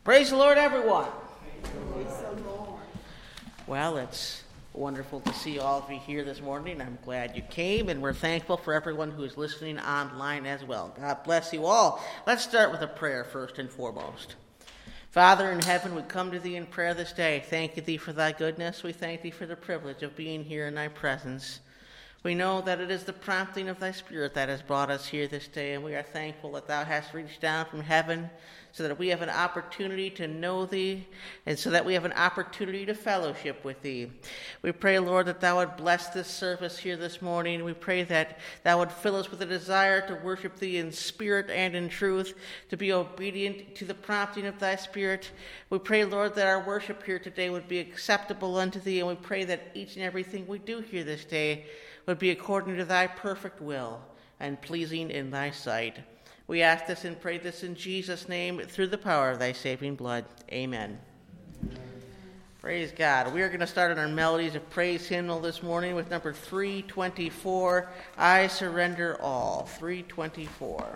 Praise the Lord, everyone. Praise the Lord. Well, it's wonderful to see all of you here this morning. I'm glad you came, and we're thankful for everyone who is listening online as well. God bless you all. Let's start with a prayer first and foremost. Father in heaven, we come to thee in prayer this day. Thank thee for thy goodness. We thank thee for the privilege of being here in thy presence. We know that it is the prompting of thy Spirit that has brought us here this day, and we are thankful that thou hast reached down from heaven so that we have an opportunity to know thee and so that we have an opportunity to fellowship with thee. We pray, Lord, that thou would bless this service here this morning. We pray that thou would fill us with a desire to worship thee in spirit and in truth, to be obedient to the prompting of thy Spirit. We pray, Lord, that our worship here today would be acceptable unto thee, and we pray that each and everything we do here this day would be according to thy perfect will and pleasing in thy sight. We ask this and pray this in Jesus' name through the power of thy saving blood. Amen. Praise God. We are going to start on our Melodies of Praise hymnal this morning with number 324, I Surrender All. 324.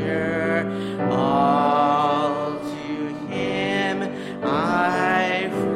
I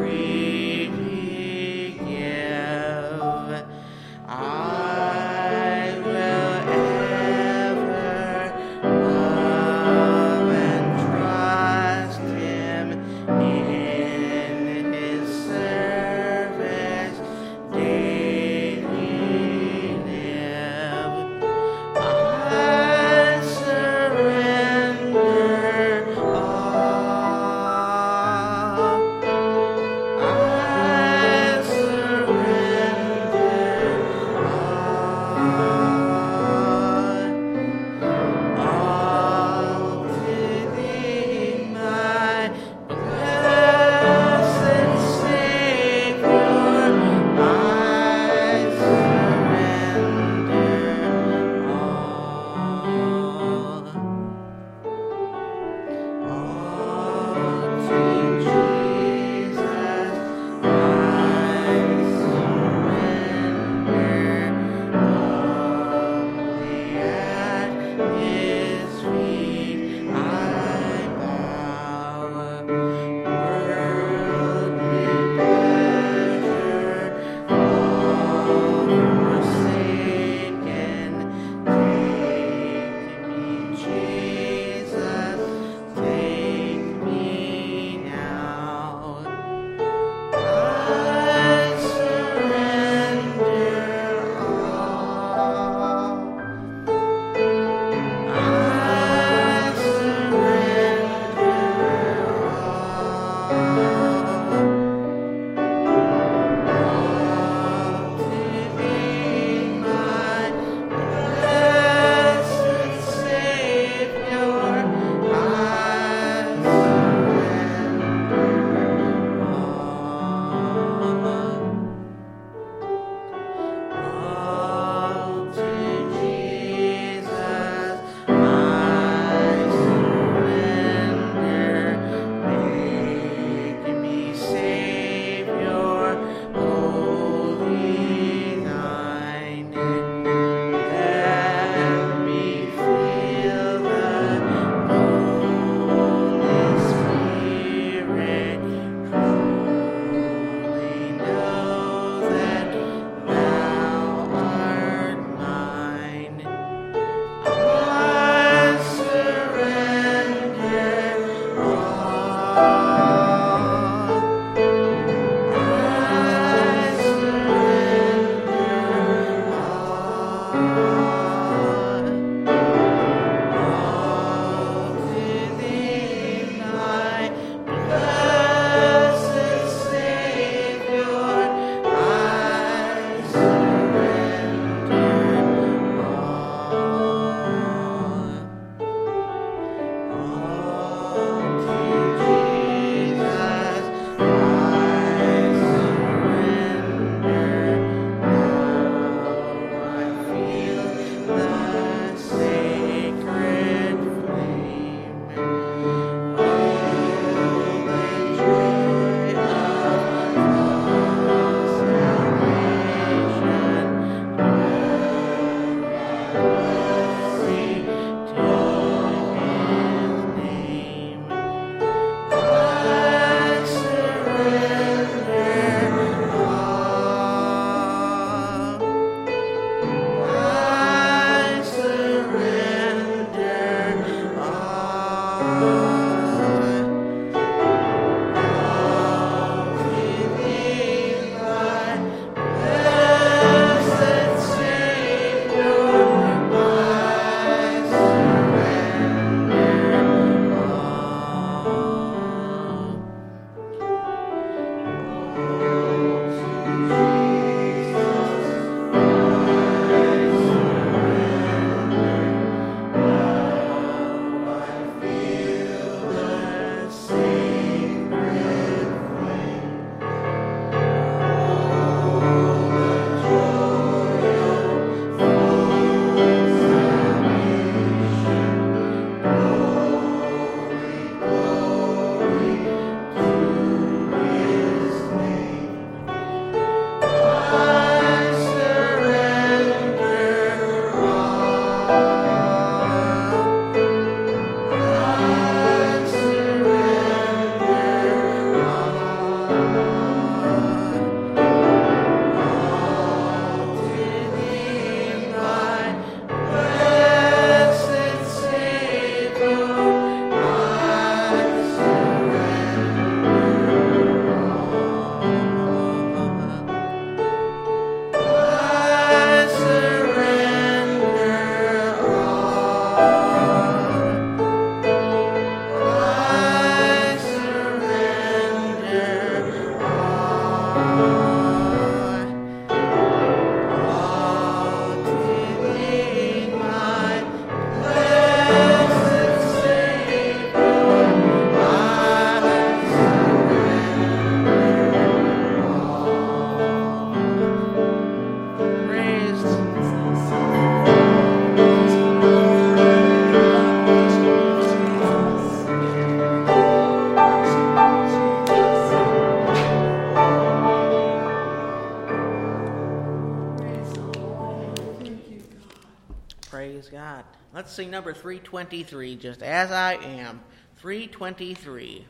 Let's sing number 323, Just As I Am. 323.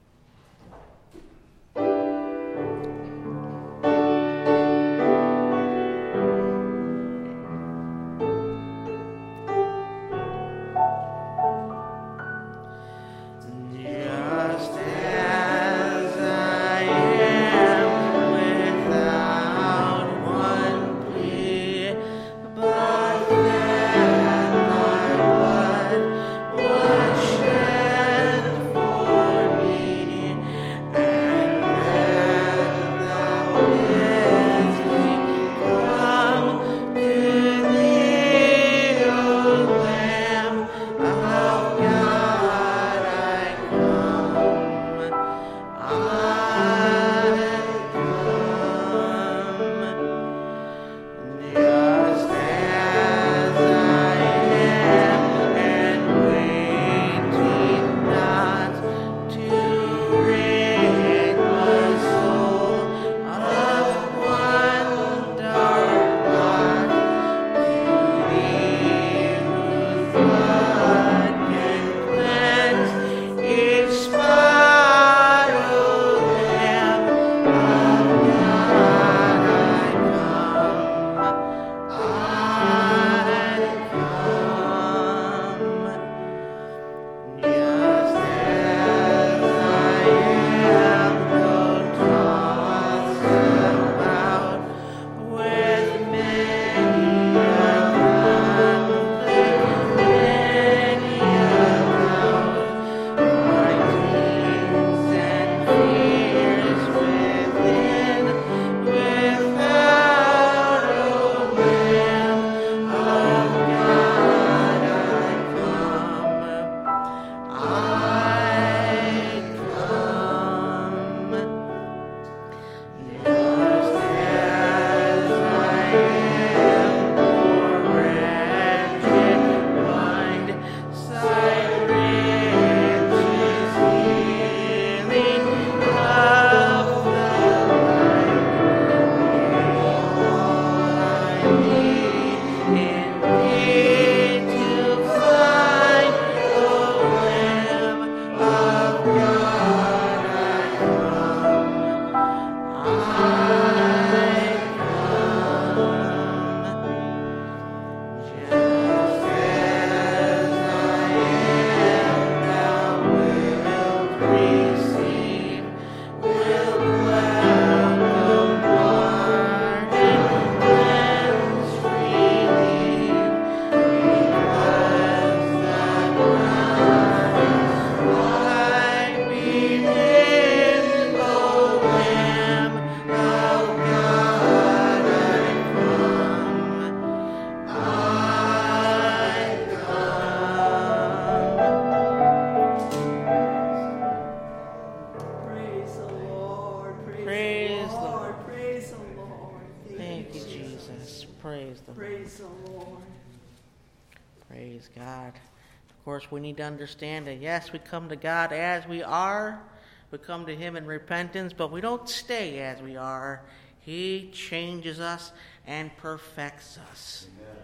Praise God. Of course, we need to understand that, yes, we come to God as we are. We come to Him in repentance, but we don't stay as we are. He changes us and perfects us. Amen.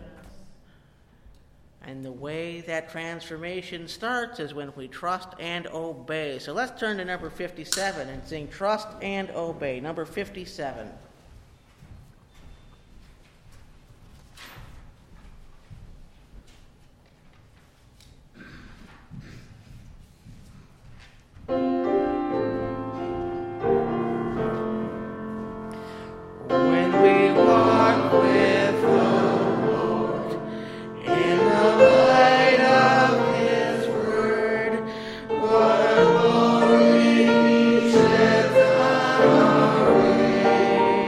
And the way that transformation starts is when we trust and obey. So let's turn to number 57 and sing Trust and Obey. Number 57. What a glory he sets on our way.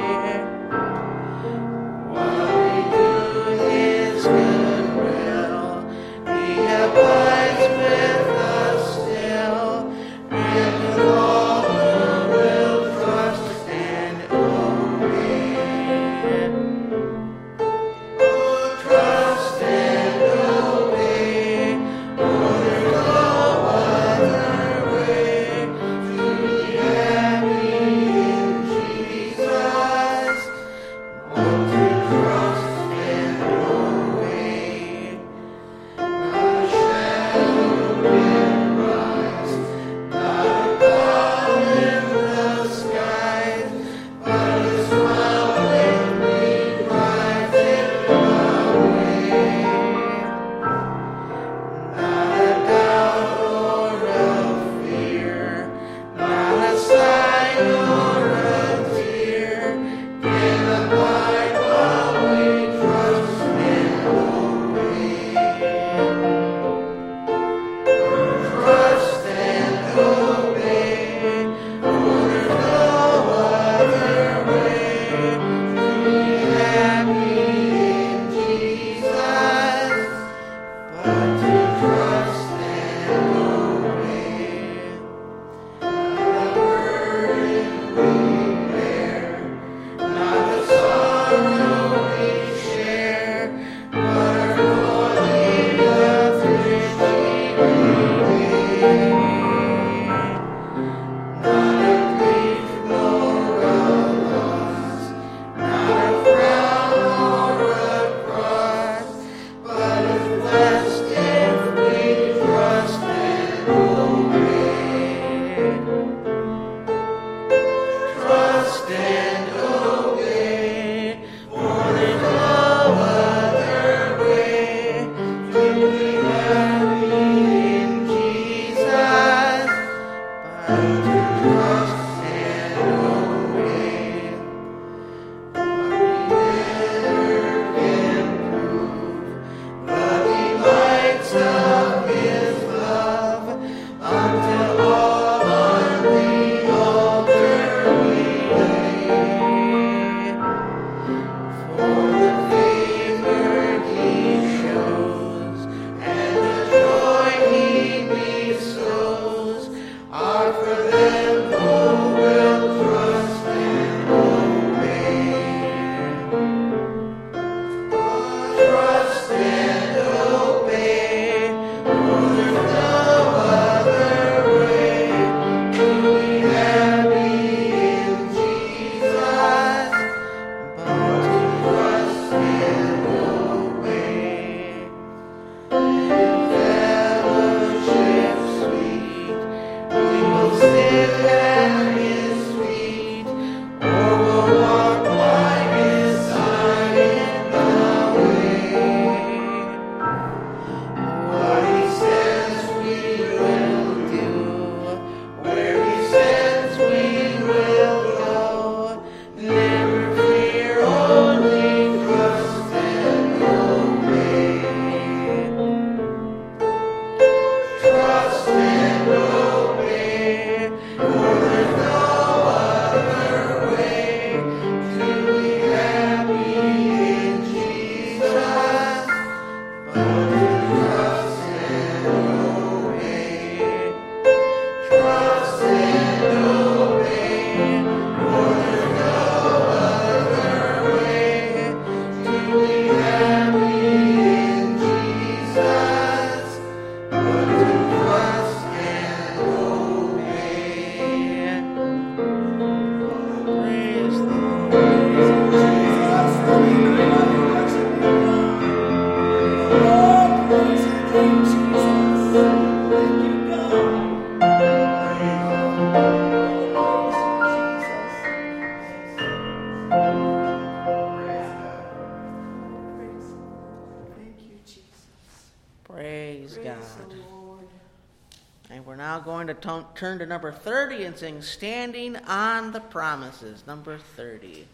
going to turn to number 30 and sing Standing on the Promises, number 30.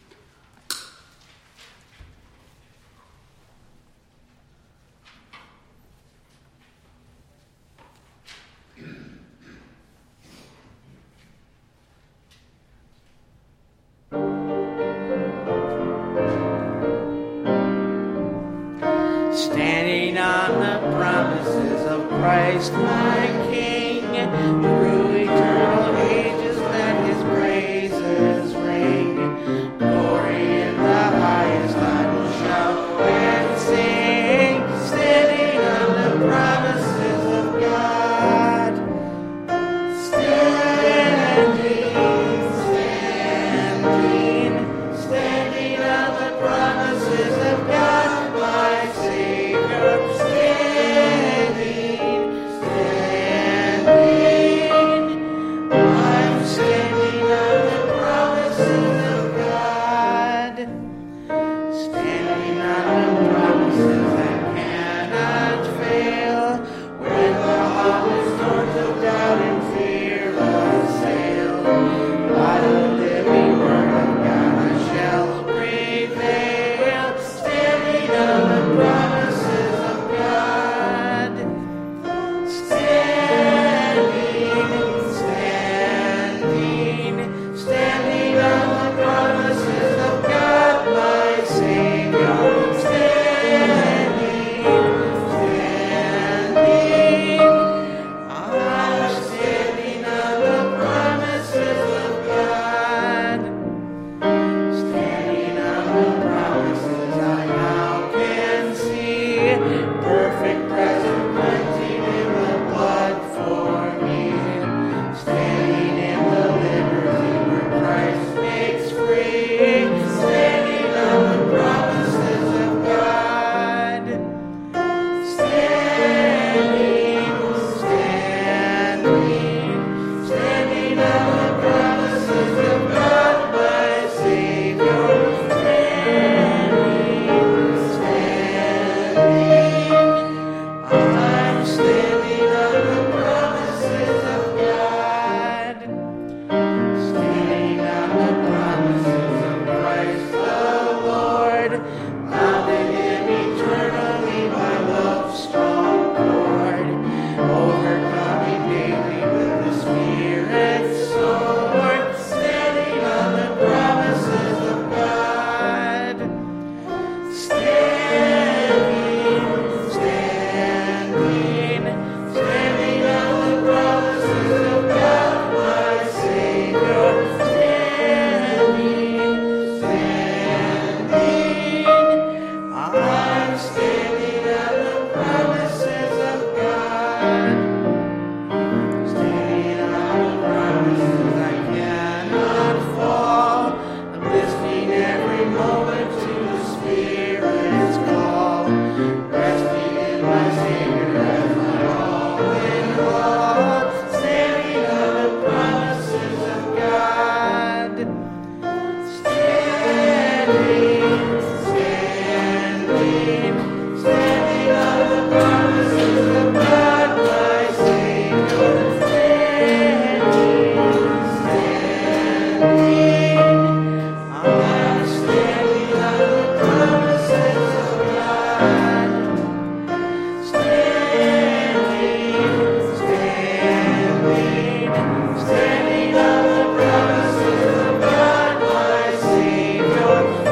Standing on the promises of Christ my King, through eternal ages let his praises ring. Glory in the highest I will shout and sing, standing on the promises of God. Standing on the promises of God, my Savior. I'm standing on the promises of God. Standing on the promises that cannot fail. When the hardest storms of doubt and fear assail, by the living word of God I shall prevail. Standing on the promises of God. Standing on the promises of God, my Savior. I'm standing on the promises of God. Standing on the promises I now can see. Perfect present plenty in the blood for me. Standing in the liberty where Christ makes free. Standing on the promises of God. Standing on the promises of God, my Savior. I'm standing on the promises of God. Standing on the promises of Christ the Lord. Bounded him eternally by love's strong cord. Overcoming daily with the Spirit's sword. Standing on the promises of God. Standing on the promises of God, my Savior. I'm standing on the promises of God. Standing on the promises I cannot fall. I'm listening every moment to the Spirit's call. Resting in my Savior as my all in all. Standing on the promises of God. Standing on the promises of God, my Savior. I'm standing on the promises of God. Standing on the promises of God, my Savior.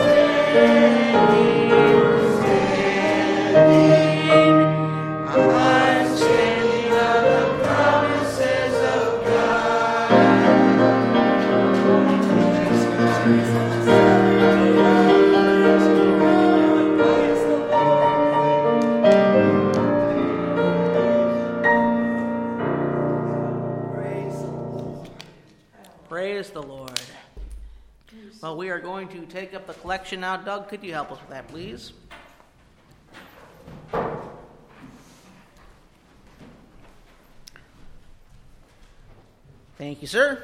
I'm standing on the promises of Praise the Lord. Well, we are going to take up the collection now. Doug, could you help us with that, please? Thank you, sir.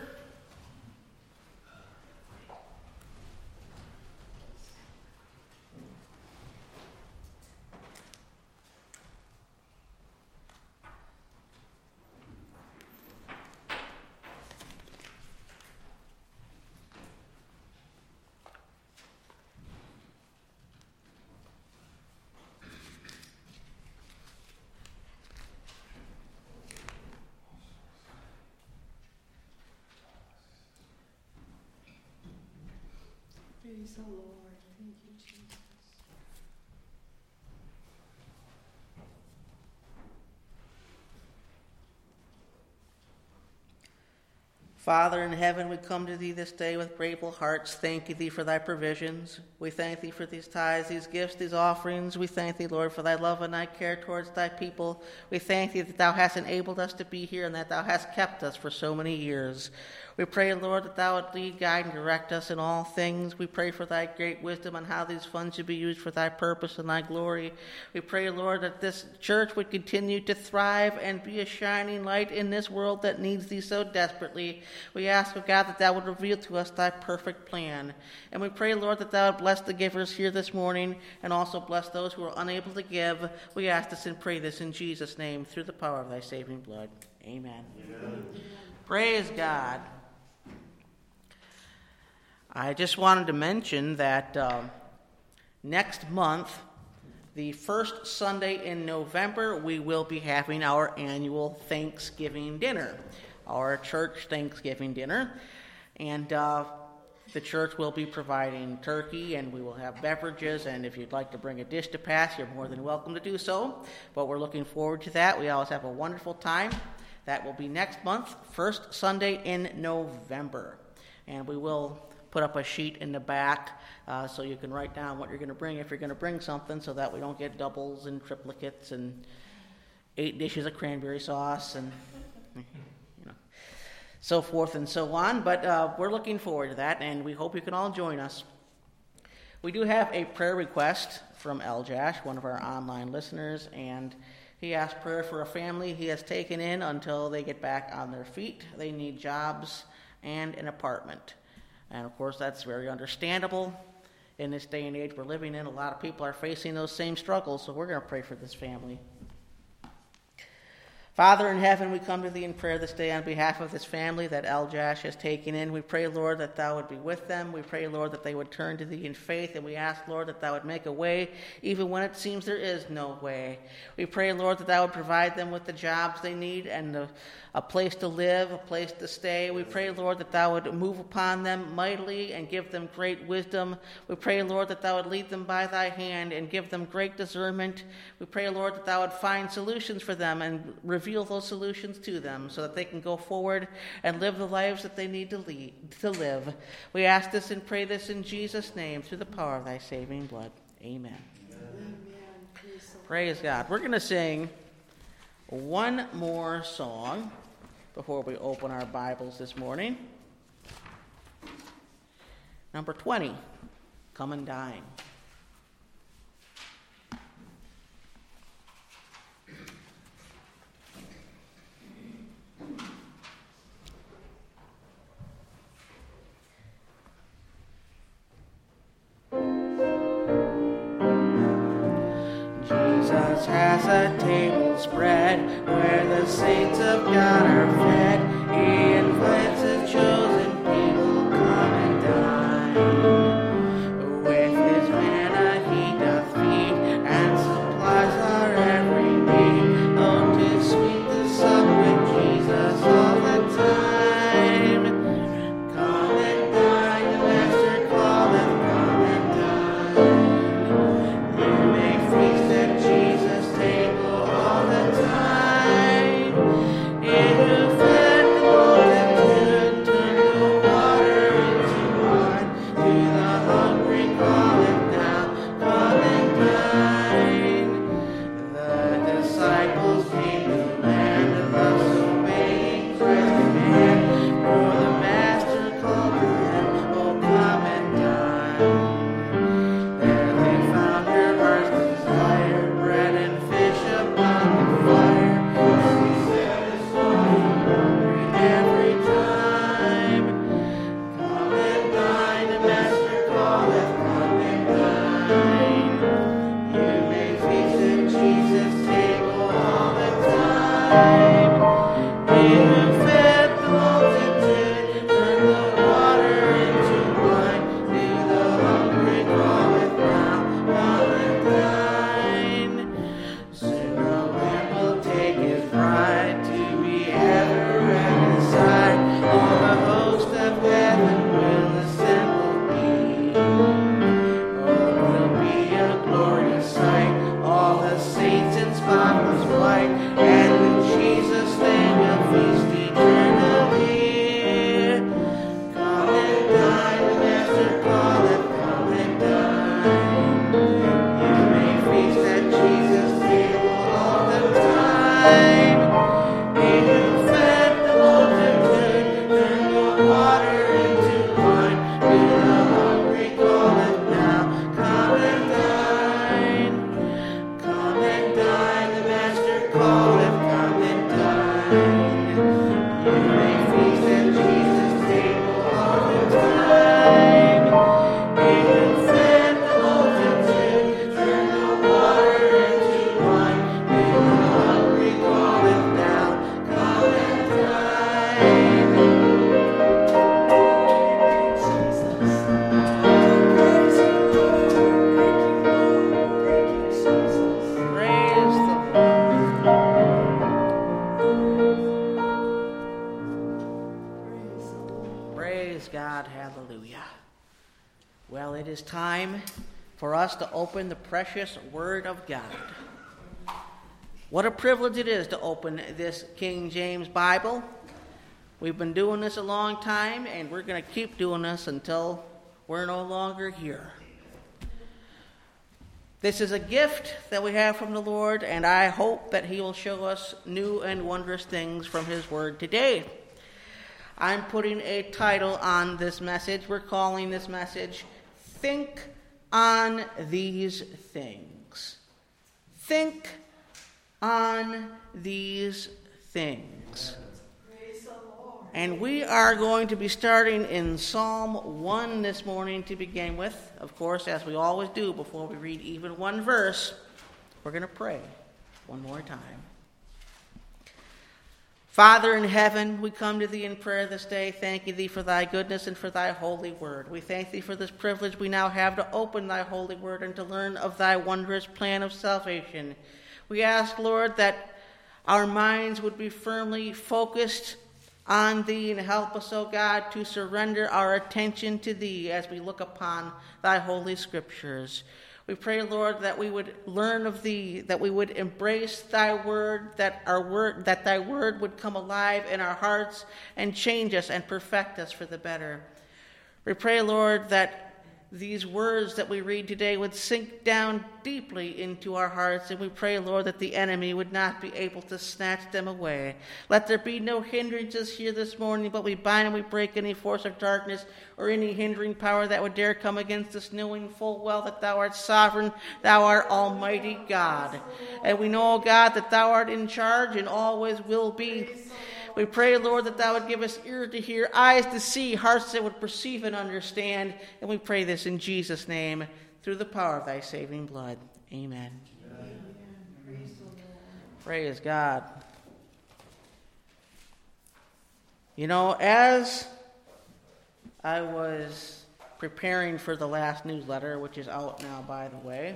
Praise the Lord. Thank you, Jesus. Father in heaven, we come to thee this day with grateful hearts, thanking thee for thy provisions. We thank thee for these tithes, these gifts, these offerings. We thank thee, Lord, for thy love and thy care towards thy people. We thank thee that thou hast enabled us to be here and that thou hast kept us for so many years. We pray, Lord, that thou would lead, guide, and direct us in all things. We pray for thy great wisdom on how these funds should be used for thy purpose and thy glory. We pray, Lord, that this church would continue to thrive and be a shining light in this world that needs thee so desperately. We ask, O God, that thou would reveal to us thy perfect plan. And we pray, Lord, that thou would bless the givers here this morning and also bless those who are unable to give. We ask this and pray this in Jesus' name through the power of thy saving blood. Amen. Amen. Praise God. I just wanted to mention that next month, the first Sunday in November, we will be having our annual Thanksgiving dinner, our church Thanksgiving dinner. And the church will be providing turkey, and we will have beverages. And if you'd like to bring a dish to pass, you're more than welcome to do so. But we're looking forward to that. We always have a wonderful time. That will be next month, first Sunday in November. And we will put up a sheet in the back so you can write down what you're going to bring if you're going to bring something, so that we don't get doubles and triplicates and 8 dishes of cranberry sauce and so forth and so on. But we're looking forward to that, and we hope you can all join us. We do have a prayer request from Eljash, one of our online listeners, and he asked prayer for a family he has taken in until they get back on their feet. They need jobs and an apartment. And, of course, that's very understandable. In this day and age we're living in, a lot of people are facing those same struggles, so we're going to pray for this family. Father in heaven, we come to thee in prayer this day on behalf of this family that Eljash has taken in. We pray, Lord, that thou would be with them. We pray, Lord, that they would turn to thee in faith, and we ask, Lord, that thou would make a way even when it seems there is no way. We pray, Lord, that thou would provide them with the jobs they need and a place to live, a place to stay. We pray, Lord, that thou would move upon them mightily and give them great wisdom. We pray, Lord, that thou would lead them by thy hand and give them great discernment. We pray, Lord, that thou would find solutions for them and reveal those solutions to them so that they can go forward and live the lives that they need to live. We ask this and pray this in Jesus' name through the power of thy saving blood. Amen. Amen. Praise God. We're going to sing one more song before we open our Bibles this morning. Number 20, Come and Dine. Jesus has a table spread where the saints of God are fed. He invites his chosen people, come and dine with his Praise God, hallelujah. Well, it is time for us to open the precious Word of God. What a privilege it is to open this King James Bible. We've been doing this a long time, and we're going to keep doing this until we're no longer here. This is a gift that we have from the Lord, and I hope that He will show us new and wondrous things from His Word today. I'm putting a title on this message. We're calling this message, Think on These Things. Think on these things. And we are going to be starting in Psalm 1 this morning to begin with. Of course, as we always do before we read even one verse, we're going to pray one more time. Father in heaven, we come to Thee in prayer this day, thanking Thee for Thy goodness and for Thy holy word. We thank Thee for this privilege we now have to open Thy holy word and to learn of Thy wondrous plan of salvation. We ask, Lord, that our minds would be firmly focused on Thee, and help us, O God, to surrender our attention to Thee as we look upon Thy holy scriptures. We pray, Lord, that we would learn of Thee, that we would embrace Thy word, that Thy word would come alive in our hearts and change us and perfect us for the better. We pray, Lord, that these words that we read today would sink down deeply into our hearts, and we pray, Lord, that the enemy would not be able to snatch them away. Let there be no hindrances here this morning, but we bind and we break any force of darkness or any hindering power that would dare come against us, knowing full well that Thou art sovereign, Thou art Almighty God. And we know, God, that Thou art in charge and always will be. We pray, Lord, that Thou would give us ears to hear, eyes to see, hearts that would perceive and understand. And we pray this in Jesus' name, through the power of Thy saving blood. Amen. Amen. Praise God. You know, as I was preparing for the last newsletter, which is out now, by the way,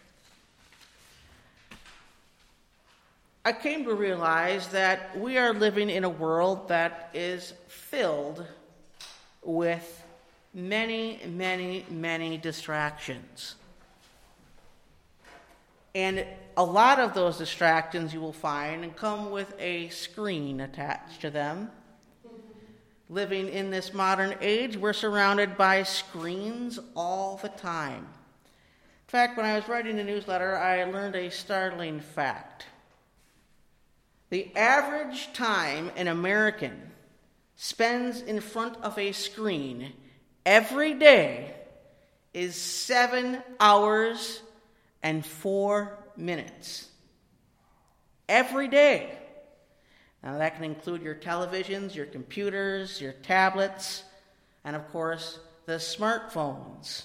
I came to realize that we are living in a world that is filled with many, many, many distractions. And a lot of those distractions you will find come with a screen attached to them. Living in this modern age, we're surrounded by screens all the time. In fact, when I was writing the newsletter, I learned a startling fact. The average time an American spends in front of a screen every day is 7 hours and 4 minutes. Every day. Now that can include your televisions, your computers, your tablets, and of course, the smartphones.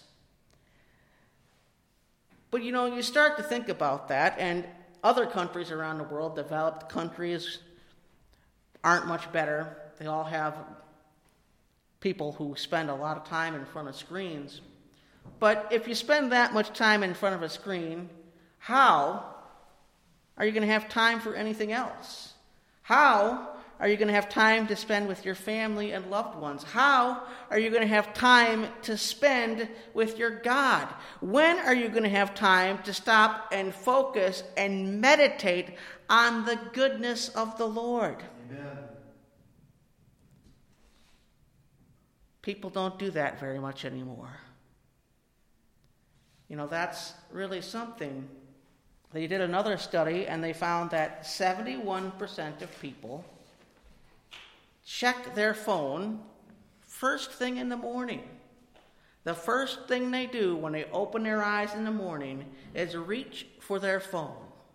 But you know, you start to think about that, and other countries around the world, developed countries, aren't much better. They all have people who spend a lot of time in front of screens. But if you spend that much time in front of a screen, how are you going to have time for anything else? How are you going to have time to spend with your family and loved ones? How are you going to have time to spend with your God? When are you going to have time to stop and focus and meditate on the goodness of the Lord? Amen. People don't do that very much anymore. You know, that's really something. They did another study, and they found that 71% of people check their phone first thing in the morning. The first thing they do when they open their eyes in the morning is reach for their phone.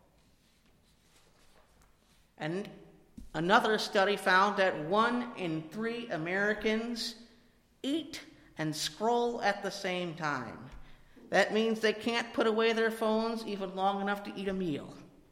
And another study found that 1 in 3 Americans eat and scroll at the same time. That means they can't put away their phones even long enough to eat a meal.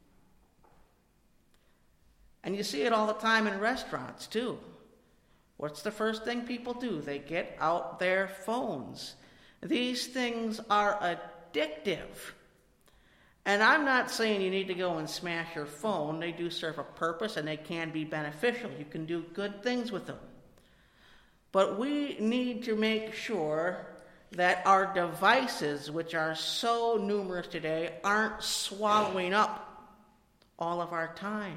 And you see it all the time in restaurants, too. What's the first thing people do? They get out their phones. These things are addictive. And I'm not saying you need to go and smash your phone. They do serve a purpose, and they can be beneficial. You can do good things with them. But we need to make sure that our devices, which are so numerous today, aren't swallowing up all of our time.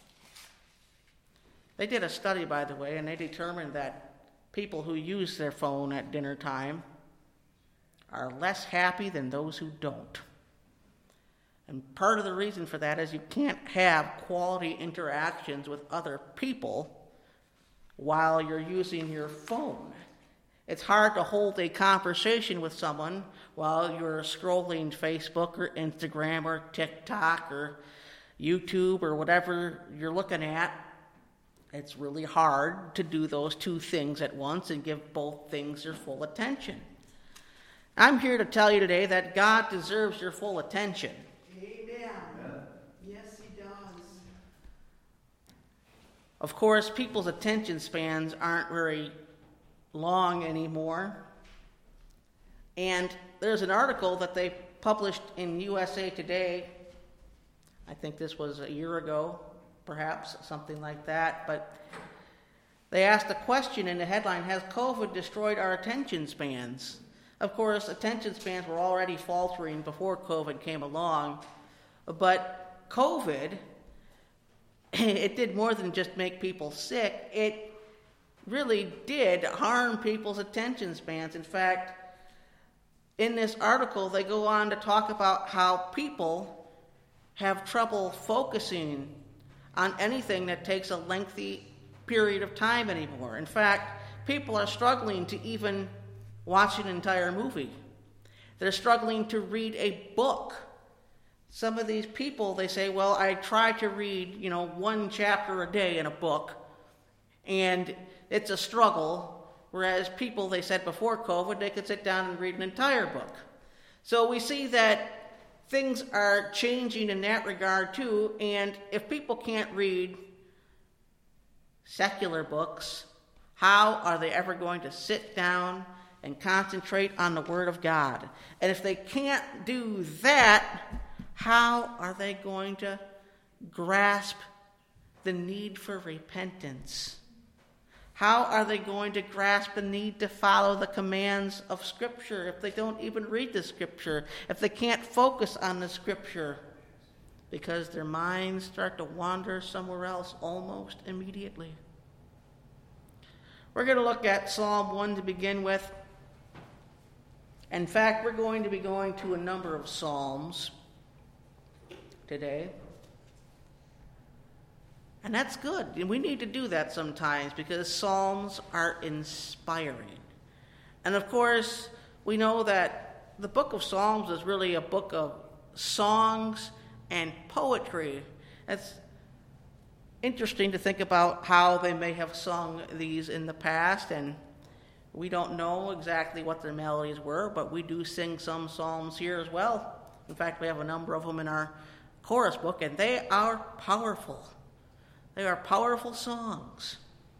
They did a study, by the way, and they determined that people who use their phone at dinner time are less happy than those who don't. And part of the reason for that is you can't have quality interactions with other people while you're using your phone. It's hard to hold a conversation with someone while you're scrolling Facebook or Instagram or TikTok or YouTube or whatever you're looking at. It's really hard to do those two things at once and give both things your full attention. I'm here to tell you today that God deserves your full attention. Amen. Yes, he does. Of course, people's attention spans aren't very long anymore. And there's an article that they published in USA Today. I think this was a year ago, perhaps, something like that. But they asked a question in the headline, has COVID destroyed our attention spans? Of course, attention spans were already faltering before COVID came along. But COVID, it did more than just make people sick. It really did harm people's attention spans. In fact, in this article, they go on to talk about how people have trouble focusing on anything that takes a lengthy period of time anymore. In fact, people are struggling to even watch an entire movie. They're struggling to read a book. Some of these people, they say, well, I try to read, one chapter a day in a book, and it's a struggle, whereas people, they said before COVID, they could sit down and read an entire book. So we see that things are changing in that regard too, and if people can't read secular books, how are they ever going to sit down and concentrate on the Word of God? And if they can't do that, how are they going to grasp the need for repentance? How are they going to grasp the need to follow the commands of Scripture if they don't even read the Scripture, if they can't focus on the Scripture, because their minds start to wander somewhere else almost immediately? We're going to look at Psalm 1 to begin with. In fact, we're going to be going to a number of Psalms today. And that's good. And we need to do that sometimes because Psalms are inspiring. And of course, we know that the book of Psalms is really a book of songs and poetry. It's interesting to think about how they may have sung these in the past, and we don't know exactly what their melodies were, but we do sing some psalms here as well. In fact, we have a number of them in our chorus book, and they are powerful. They are powerful songs.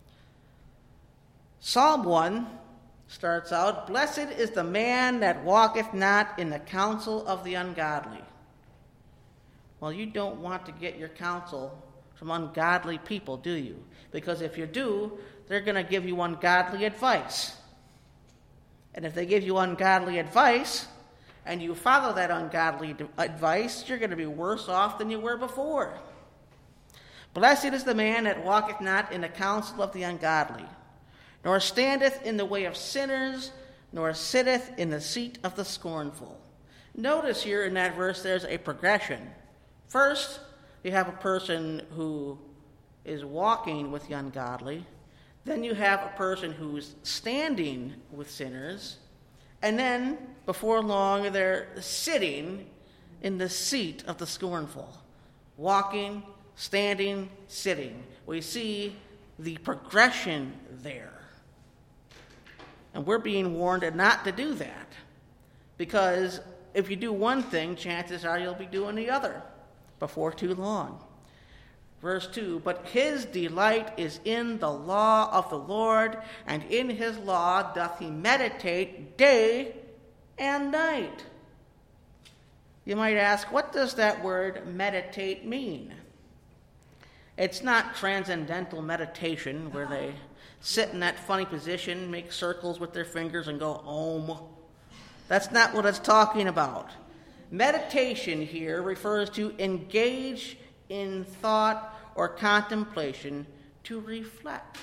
Psalm 1 starts out, "Blessed is the man that walketh not in the counsel of the ungodly." Well, you don't want to get your counsel from ungodly people, do you? Because if you do, they're going to give you ungodly advice. And if they give you ungodly advice, and you follow that ungodly advice, you're going to be worse off than you were before. "Blessed is the man that walketh not in the counsel of the ungodly, nor standeth in the way of sinners, nor sitteth in the seat of the scornful." Notice here in that verse there's a progression. First, you have a person who is walking with the ungodly. Then you have a person who's standing with sinners. And then, before long, they're sitting in the seat of the scornful. Walking, standing, sitting. We see the progression there. And we're being warned not to do that. Because if you do one thing, chances are you'll be doing the other before too long. Verse 2, "But his delight is in the law of the Lord, and in his law doth he meditate day and night." You might ask, what does that word meditate mean? It's not transcendental meditation where they sit in that funny position, make circles with their fingers and go, Om. That's not what it's talking about. Meditation here refers to engage in thought or contemplation to reflect.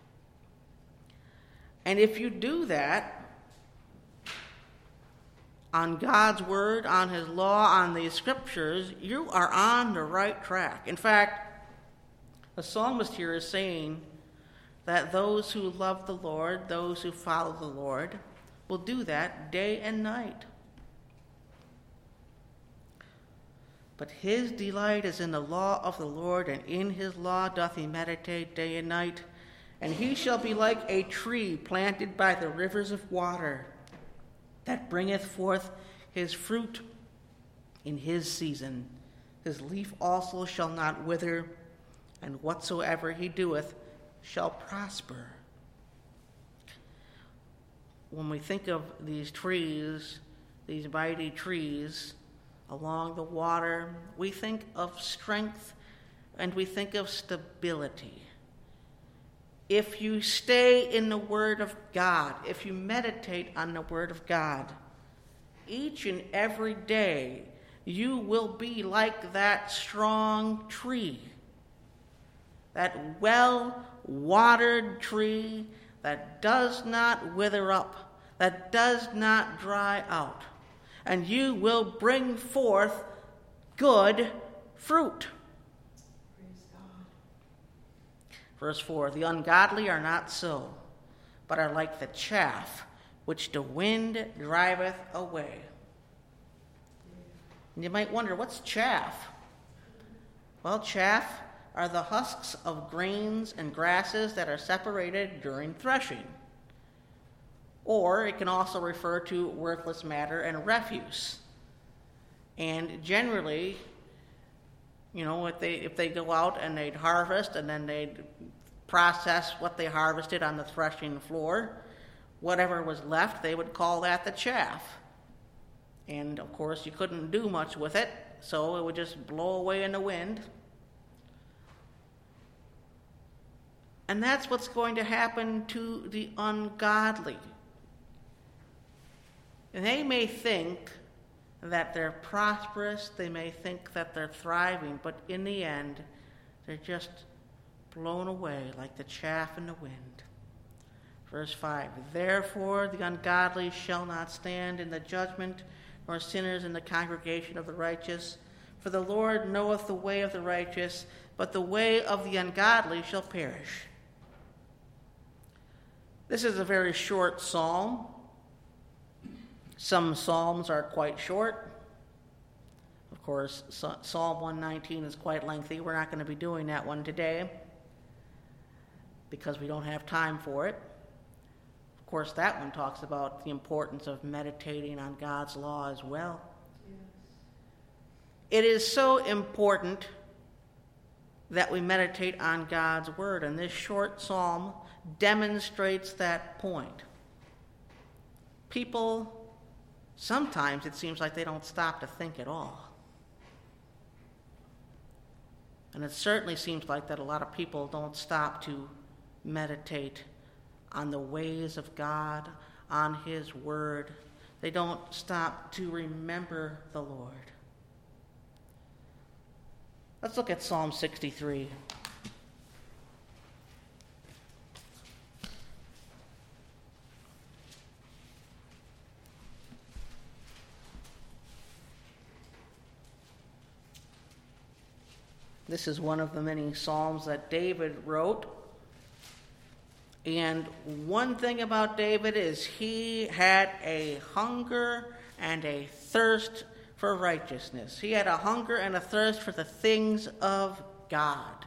And if you do that on God's word, on his law, on the scriptures, you are on the right track. In fact, the psalmist here is saying that those who love the Lord, those who follow the Lord, will do that day and night. But his delight is in the law of the Lord, and in his law doth he meditate day and night. And he shall be like a tree planted by the rivers of water, that bringeth forth his fruit in his season. His leaf also shall not wither, and whatsoever he doeth shall prosper. When we think of these trees, these mighty trees along the water, we think of strength and we think of stability. If you stay in the Word of God, if you meditate on the Word of God, each and every day you will be like that strong tree, that well-watered tree that does not wither up, that does not dry out, and you will bring forth good fruit. Verse 4, the ungodly are not so, but are like the chaff which the wind driveth away. And you might wonder, what's chaff? Well, chaff are the husks of grains and grasses that are separated during threshing. Or it can also refer to worthless matter and refuse. And generally, if they go out and they'd harvest and then they'd process what they harvested on the threshing floor, whatever was left, they would call that the chaff. And of course, you couldn't do much with it, so it would just blow away in the wind. And that's what's going to happen to the ungodly. And they may think that they're prosperous, they may think that they're thriving, but in the end, they're just blown away like the chaff in the wind. Verse 5, therefore the ungodly shall not stand in the judgment, nor sinners in the congregation of the righteous. For the Lord knoweth the way of the righteous, but the way of the ungodly shall perish. This is a very short psalm. Some psalms are quite short. Of course, Psalm 119 is quite lengthy. We're not going to be doing that one today because we don't have time for it. Of course, that one talks about the importance of meditating on God's law as well. Yes. It is so important that we meditate on God's word, and this short psalm demonstrates that point. People, sometimes it seems like they don't stop to think at all. And it certainly seems like that a lot of people don't stop to meditate on the ways of God, on his word. They don't stop to remember the Lord. Let's look at Psalm 63. This is one of the many psalms that David wrote. And one thing about David is he had a hunger and a thirst for righteousness. He had a hunger and a thirst for the things of God.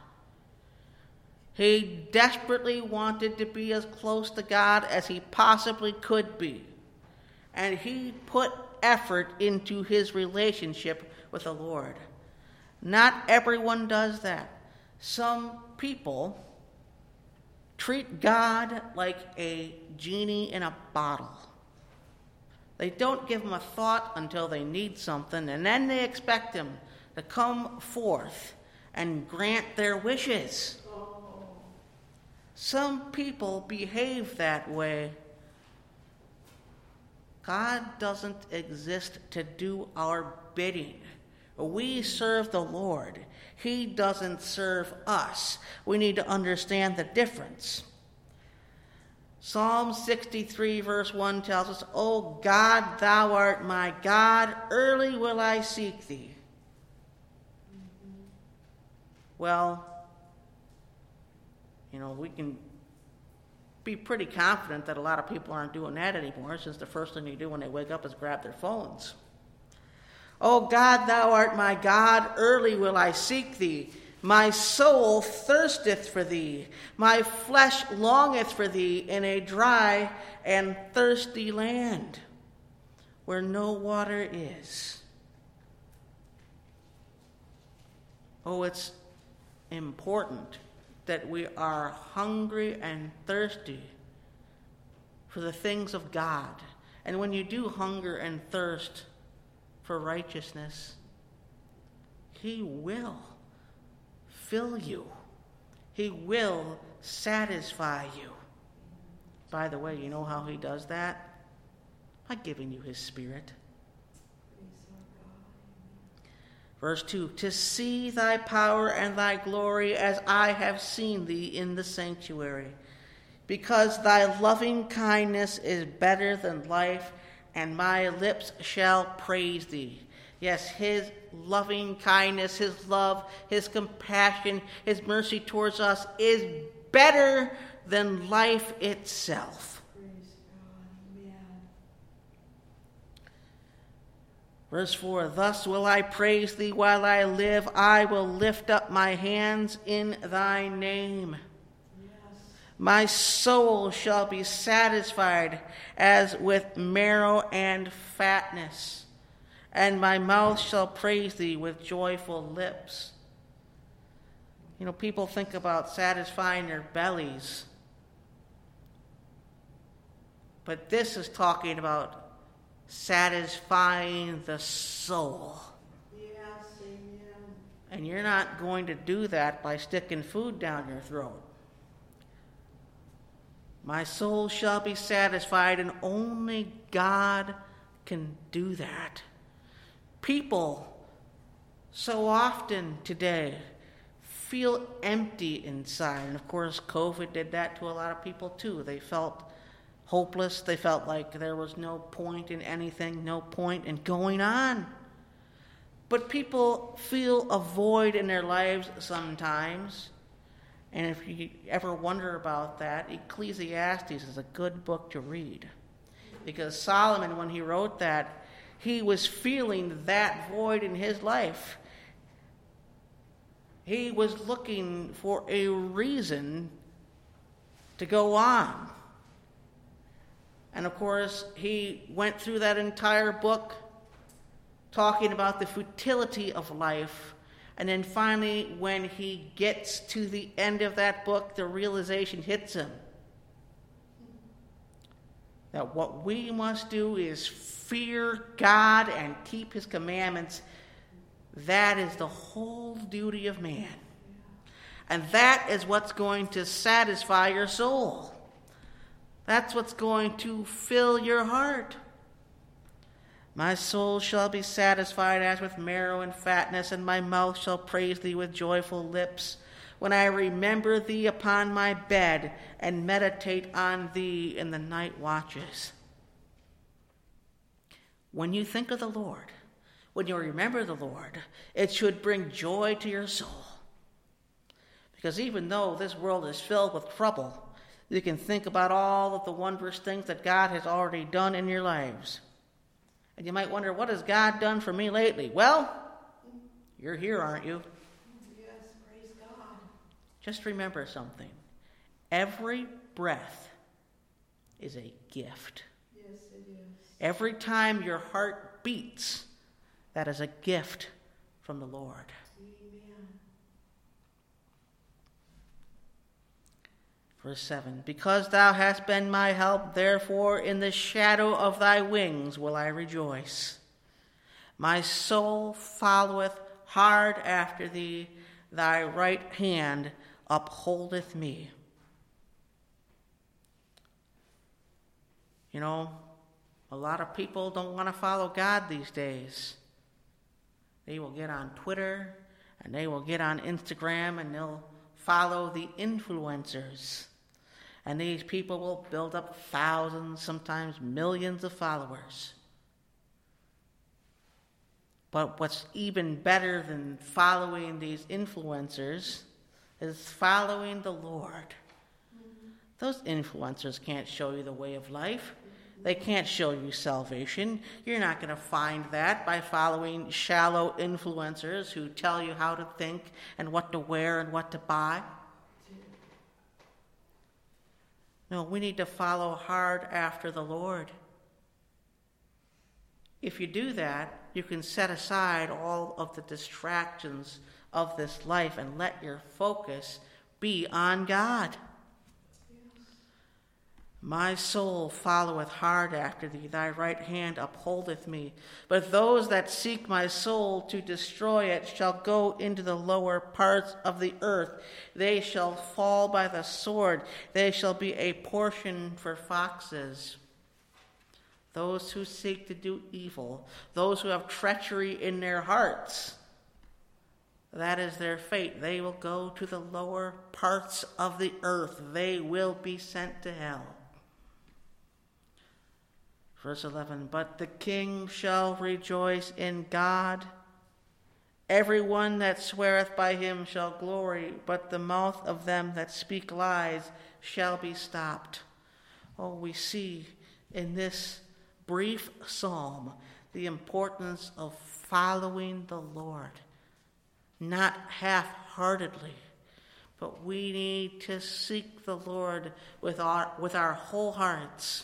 He desperately wanted to be as close to God as he possibly could be. And he put effort into his relationship with the Lord. Not everyone does that. Some people treat God like a genie in a bottle. They don't give him a thought until they need something, and then they expect him to come forth and grant their wishes. Some people behave that way. God doesn't exist to do our bidding. We serve the Lord. He doesn't serve us. We need to understand the difference. Psalm 63 verse 1 tells us, O God, thou art my God, early will I seek thee. Well, we can be pretty confident that a lot of people aren't doing that anymore, since the first thing they do when they wake up is grab their phones. O God, thou art my God, early will I seek thee. My soul thirsteth for thee. My flesh longeth for thee in a dry and thirsty land where no water is. Oh, it's important that we are hungry and thirsty for the things of God. And when you do hunger and thirst for righteousness, He will fill you. He will satisfy you. By the way, you know how He does that? By giving you His Spirit. Verse 2, to see thy power and thy glory as I have seen thee in the sanctuary, because thy loving kindness is better than life, and my lips shall praise thee. Yes, His loving kindness, His love, His compassion, His mercy towards us is better than life itself. Verse 4, thus will I praise thee while I live. I will lift up my hands in thy name. Yes. My soul shall be satisfied as with marrow and fatness, and my mouth shall praise thee with joyful lips. People think about satisfying their bellies, but this is talking about satisfying the soul. Yes, amen. And you're not going to do that by sticking food down your throat. My soul shall be satisfied, and only God can do that. People so often today feel empty inside. And of course, COVID did that to a lot of people too. They felt hopeless. They felt like there was no point in anything, no point in going on. But people feel a void in their lives sometimes. And if you ever wonder about that, Ecclesiastes is a good book to read. Because Solomon, when he wrote that, he was feeling that void in his life. He was looking for a reason to go on. And of course, he went through that entire book talking about the futility of life. And then finally, when he gets to the end of that book, the realization hits him that what we must do is fear God and keep His commandments. That is the whole duty of man. And that is what's going to satisfy your soul. That's what's going to fill your heart. My soul shall be satisfied as with marrow and fatness, and my mouth shall praise thee with joyful lips, when I remember thee upon my bed and meditate on thee in the night watches. When you think of the Lord, when you remember the Lord, it should bring joy to your soul. Because even though this world is filled with trouble, you can think about all of the wondrous things that God has already done in your lives. And you might wonder, what has God done for me lately? Well, you're here, aren't you? Yes, praise God. Just remember something. Every breath is a gift. Yes, it is. Every time your heart beats, that is a gift from the Lord. Amen. Verse 7, because thou hast been my help, therefore in the shadow of thy wings will I rejoice. My soul followeth hard after thee, thy right hand upholdeth me. You know, a lot of people don't want to follow God these days. They will get on Twitter and they will get on Instagram and they'll follow the influencers. And these people will build up thousands, sometimes millions of followers. But what's even better than following these influencers is following the Lord. Those influencers can't show you the way of life. They can't show you salvation. You're not going to find that by following shallow influencers who tell you how to think and what to wear and what to buy. No, we need to follow hard after the Lord. If you do that, you can set aside all of the distractions of this life and let your focus be on God. My soul followeth hard after thee, thy right hand upholdeth me. But those that seek my soul to destroy it shall go into the lower parts of the earth. They shall fall by the sword. They shall be a portion for foxes. Those who seek to do evil, those who have treachery in their hearts, that is their fate. They will go to the lower parts of the earth. They will be sent to hell. Verse 11, but the king shall rejoice in God. Everyone that sweareth by him shall glory, but the mouth of them that speak lies shall be stopped. Oh, we see in this brief psalm the importance of following the Lord, not half-heartedly, but we need to seek the Lord with our whole hearts.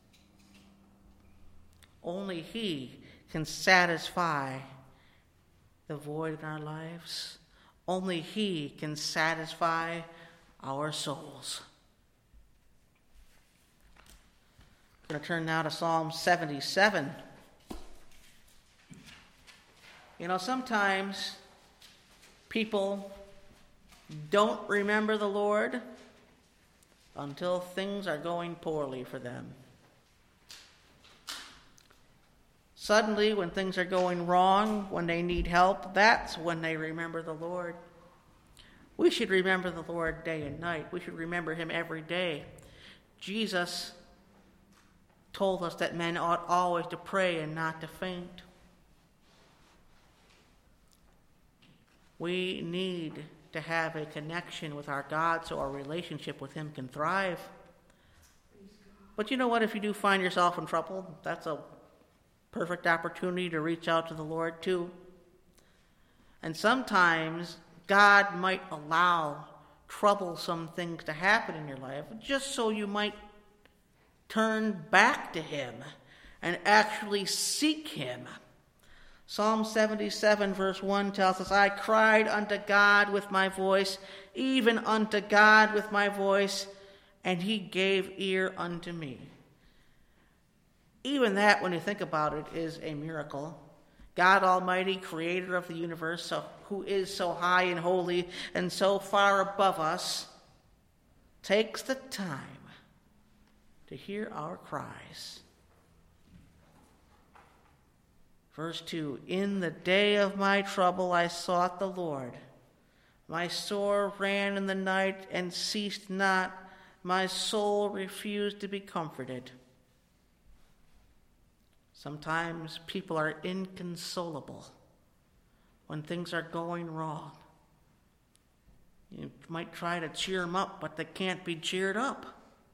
Only He can satisfy the void in our lives. Only He can satisfy our souls. We're going to turn now to Psalm 77. You know, sometimes people don't remember the Lord until things are going poorly for them. Suddenly, when things are going wrong, when they need help, that's when they remember the Lord. We should remember the Lord day and night. We should remember Him every day. Jesus told us that men ought always to pray and not to faint. We need to have a connection with our God so our relationship with Him can thrive. But you know what? If you do find yourself in trouble, that's a perfect opportunity to reach out to the Lord too. And sometimes God might allow troublesome things to happen in your life just so you might turn back to Him and actually seek Him. Psalm 77 verse 1 tells us, I cried unto God with my voice, even unto God with my voice, and He gave ear unto me. Even that, when you think about it, is a miracle. God Almighty, creator of the universe, who is so high and holy and so far above us, takes the time to hear our cries. Verse 2, in the day of my trouble I sought the Lord. My sore ran in the night and ceased not. My soul refused to be comforted. Sometimes people are inconsolable when things are going wrong. You might try to cheer them up, but they can't be cheered up.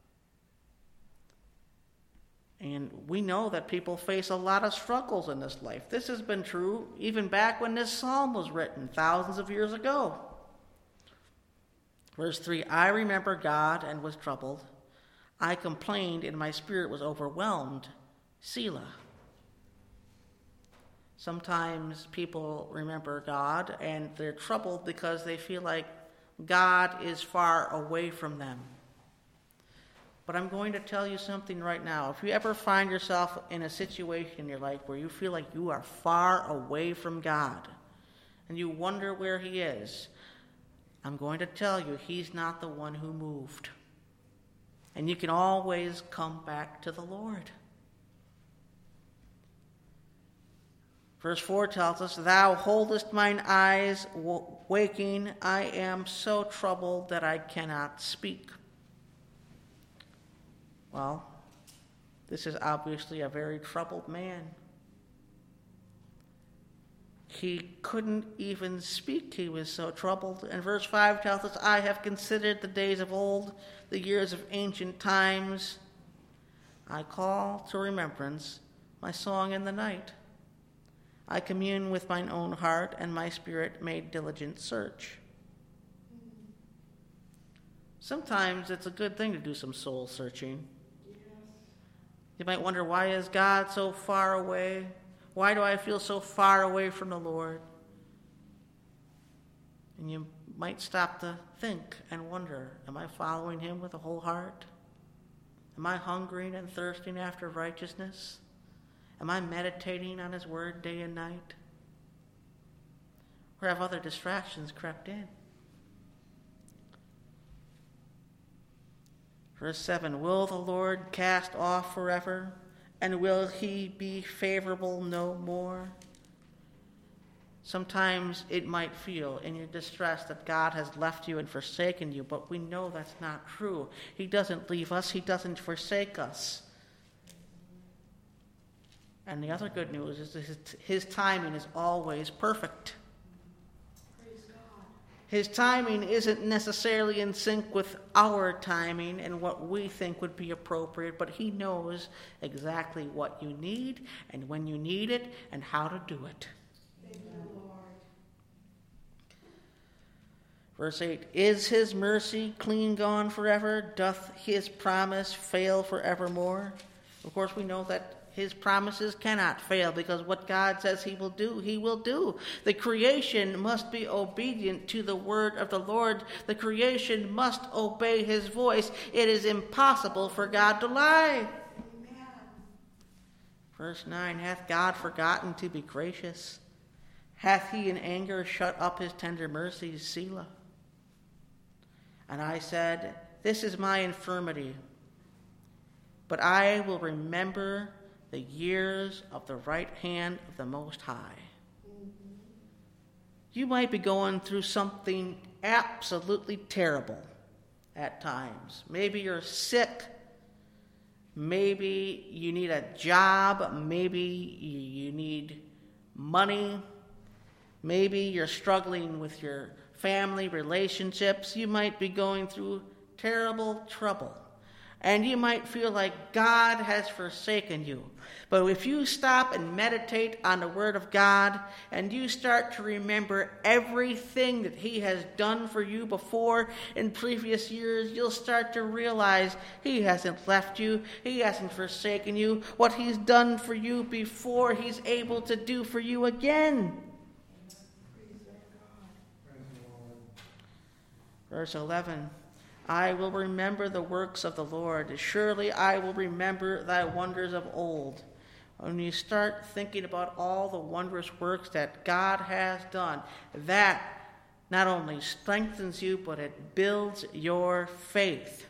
And we know that people face a lot of struggles in this life. This has been true even back when this psalm was written, thousands of years ago. Verse 3, I remember God and was troubled. I complained and my spirit was overwhelmed. Selah. Sometimes people remember God and they're troubled because they feel like God is far away from them. But I'm going to tell you something right now. If you ever find yourself in a situation in your life where you feel like you are far away from God and you wonder where He is, I'm going to tell you He's not the one who moved. And you can always come back to the Lord. Verse 4 tells us, Thou holdest mine eyes waking. I am so troubled that I cannot speak. Well, this is obviously a very troubled man. He couldn't even speak. He was so troubled. And verse 5 tells us, I have considered the days of old, the years of ancient times. I call to remembrance my song in the night. I commune with mine own heart, and my spirit made diligent search. Sometimes it's a good thing to do some soul searching. Yes. You might wonder, why is God so far away? Why do I feel so far away from the Lord? And you might stop to think and wonder, am I following him with a whole heart? Am I hungering and thirsting after righteousness? Am I meditating on his word day and night? Or have other distractions crept in? Verse 7, Will the Lord cast off forever? And will he be favorable no more? Sometimes it might feel in your distress that God has left you and forsaken you, but we know that's not true. He doesn't leave us. He doesn't forsake us. And the other good news is that his timing is always perfect. Praise God. His timing isn't necessarily in sync with our timing and what we think would be appropriate, but he knows exactly what you need and when you need it and how to do it. Thank you, Lord. Verse 8, Is his mercy clean gone forever? Doth his promise fail forevermore? Of course, we know that his promises cannot fail, because what God says he will do, he will do. The creation must be obedient to the word of the Lord. The creation must obey his voice. It is impossible for God to lie. Amen. Verse 9, Hath God forgotten to be gracious? Hath he in anger shut up his tender mercies? Selah. And I said, This is my infirmity, but I will remember the years of the right hand of the Most High. Mm-hmm. You might be going through something absolutely terrible at times. Maybe you're sick. Maybe you need a job. Maybe you need money. Maybe you're struggling with your family relationships. You might be going through terrible trouble. And you might feel like God has forsaken you. But if you stop and meditate on the Word of God, and you start to remember everything that he has done for you before in previous years, you'll start to realize he hasn't left you. He hasn't forsaken you. What he's done for you before, he's able to do for you again. Verse 11. I will remember the works of the Lord. Surely I will remember thy wonders of old. When you start thinking about all the wondrous works that God has done, that not only strengthens you, but it builds your faith.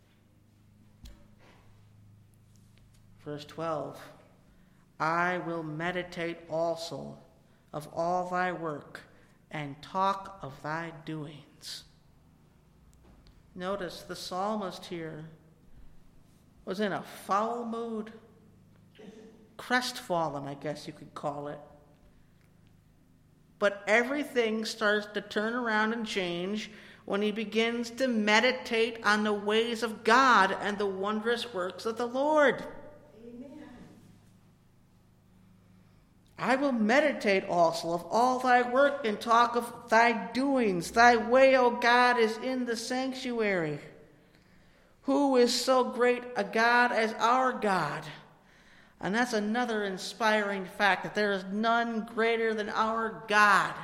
Verse 12. I will meditate also of all thy work and talk of thy doings. Notice the psalmist here was in a foul mood, crestfallen, I guess you could call it. But everything starts to turn around and change when he begins to meditate on the ways of God and the wondrous works of the Lord. I will meditate also of all thy work and talk of thy doings. Thy way, O God, is in the sanctuary. Who is so great a God as our God? And that's another inspiring fact, that there is none greater than our God.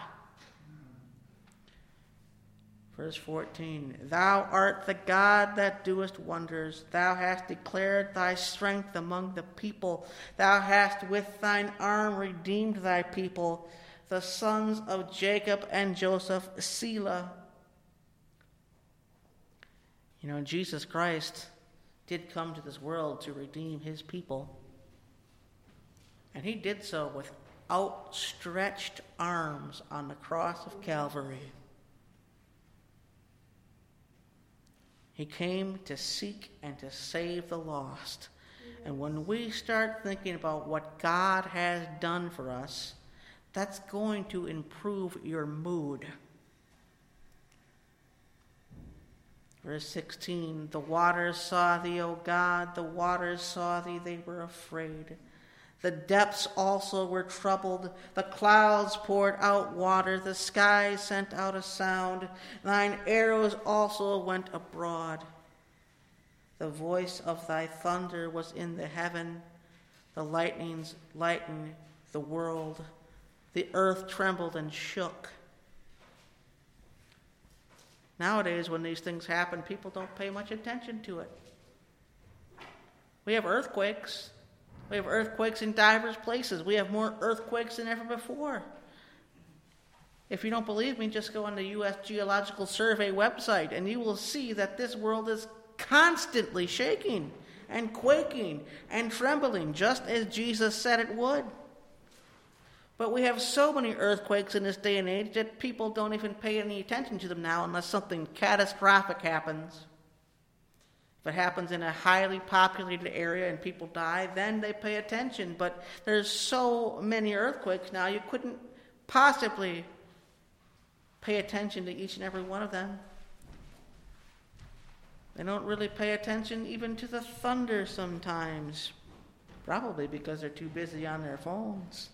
Verse 14, Thou art the God that doest wonders. Thou hast declared thy strength among the people. Thou hast with thine arm redeemed thy people, the sons of Jacob and Joseph, Selah. You know, Jesus Christ did come to this world to redeem his people. And he did so with outstretched arms on the cross of Calvary. He came to seek and to save the lost. And when we start thinking about what God has done for us, that's going to improve your mood. Verse 16, the waters saw thee, O God, the waters saw thee, they were afraid. The depths also were troubled, the clouds poured out water, the skies sent out a sound, thine arrows also went abroad. The voice of thy thunder was in the heaven, the lightnings lightened the world, the earth trembled and shook. Nowadays, when these things happen, people don't pay much attention to it. We have earthquakes. We have earthquakes in diverse places. We have more earthquakes than ever before. If you don't believe me, just go on the U.S. Geological Survey website, and you will see that this world is constantly shaking and quaking and trembling, just as Jesus said it would. But we have so many earthquakes in this day and age that people don't even pay any attention to them now unless something catastrophic happens. If it happens in a highly populated area and people die, then they pay attention. But there's so many earthquakes now, you couldn't possibly pay attention to each and every one of them. They don't really pay attention even to the thunder sometimes, probably because they're too busy on their phones.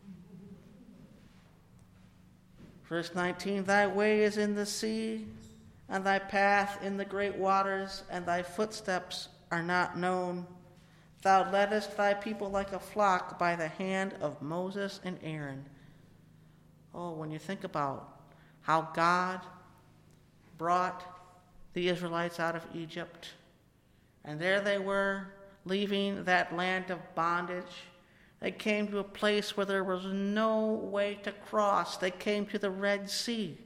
Verse 19, thy way is in the sea, and thy path in the great waters, and thy footsteps are not known. Thou leddest thy people like a flock by the hand of Moses and Aaron. Oh, when you think about how God brought the Israelites out of Egypt, and there they were, leaving that land of bondage. They came to a place where there was no way to cross. They came to the Red Sea.